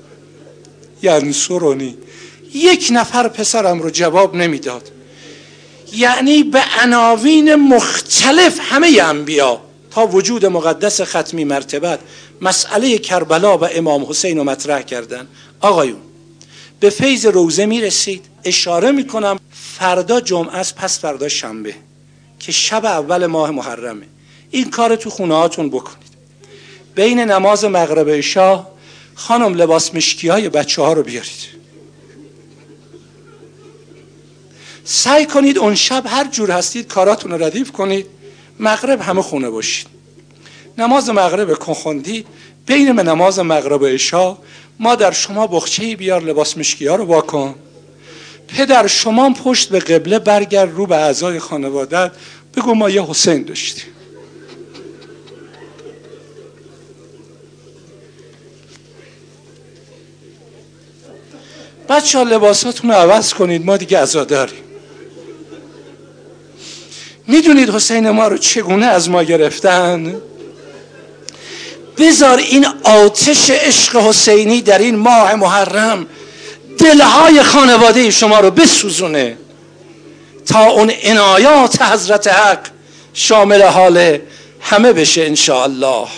ینصرنی. یک نفر پسرم رو جواب نمیداد. یعنی به عناوین مختلف همه انبیا تا وجود مقدس ختمی مرتبت مسئله کربلا و امام حسین رو مطرح کردن. آقایون به فیض روزه میرسید. اشاره میکنم فردا جمعه است، پس فردا شنبه که شب اول ماه محرمه. این کار تو خونه هاتون بکنید. بین نماز مغرب عشا خانم لباس مشکی های بچه ها رو بیارید، سعی کنید اون شب هر جور هستید کاراتون رو ردیف کنید، مغرب همه خونه باشید. نماز مغرب خوندید، بین نماز مغرب و عشا مادر شما بخچه‌ای بیار لباس مشکی ها رو واکن، پدر شما پشت به قبله برگرد رو به اعضای خانوادت بگو ما یه حسین داشتیم. بچه ها لباساتون رو عوض کنید، ما دیگه عزا داریم. میدونید حسین ما رو چگونه از ما گرفتن؟ بذار این آتش عشق حسینی در این ماه محرم دلهای خانواده شما رو بسوزونه تا اون عنایات حضرت حق شامل حال همه بشه انشاءالله.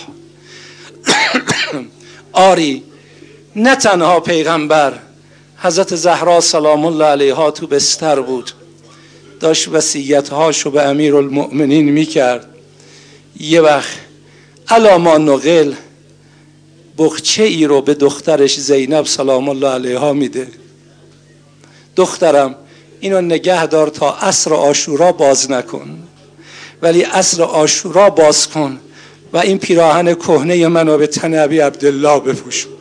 آری نه تنها پیغمبر، حضرت زهرا سلام الله علیها تو بستر بود، داشت وصیت‌هاشو به امیرالمؤمنین میکرد. یه وقت علاما نقل بخچه ای رو به دخترش زینب سلام الله علیها میده، دخترم اینو نگه دار تا عصر عاشورا باز نکن، ولی عصر عاشورا باز کن و این پیراهن کهنه منو به تن ابی عبدالله بپوش.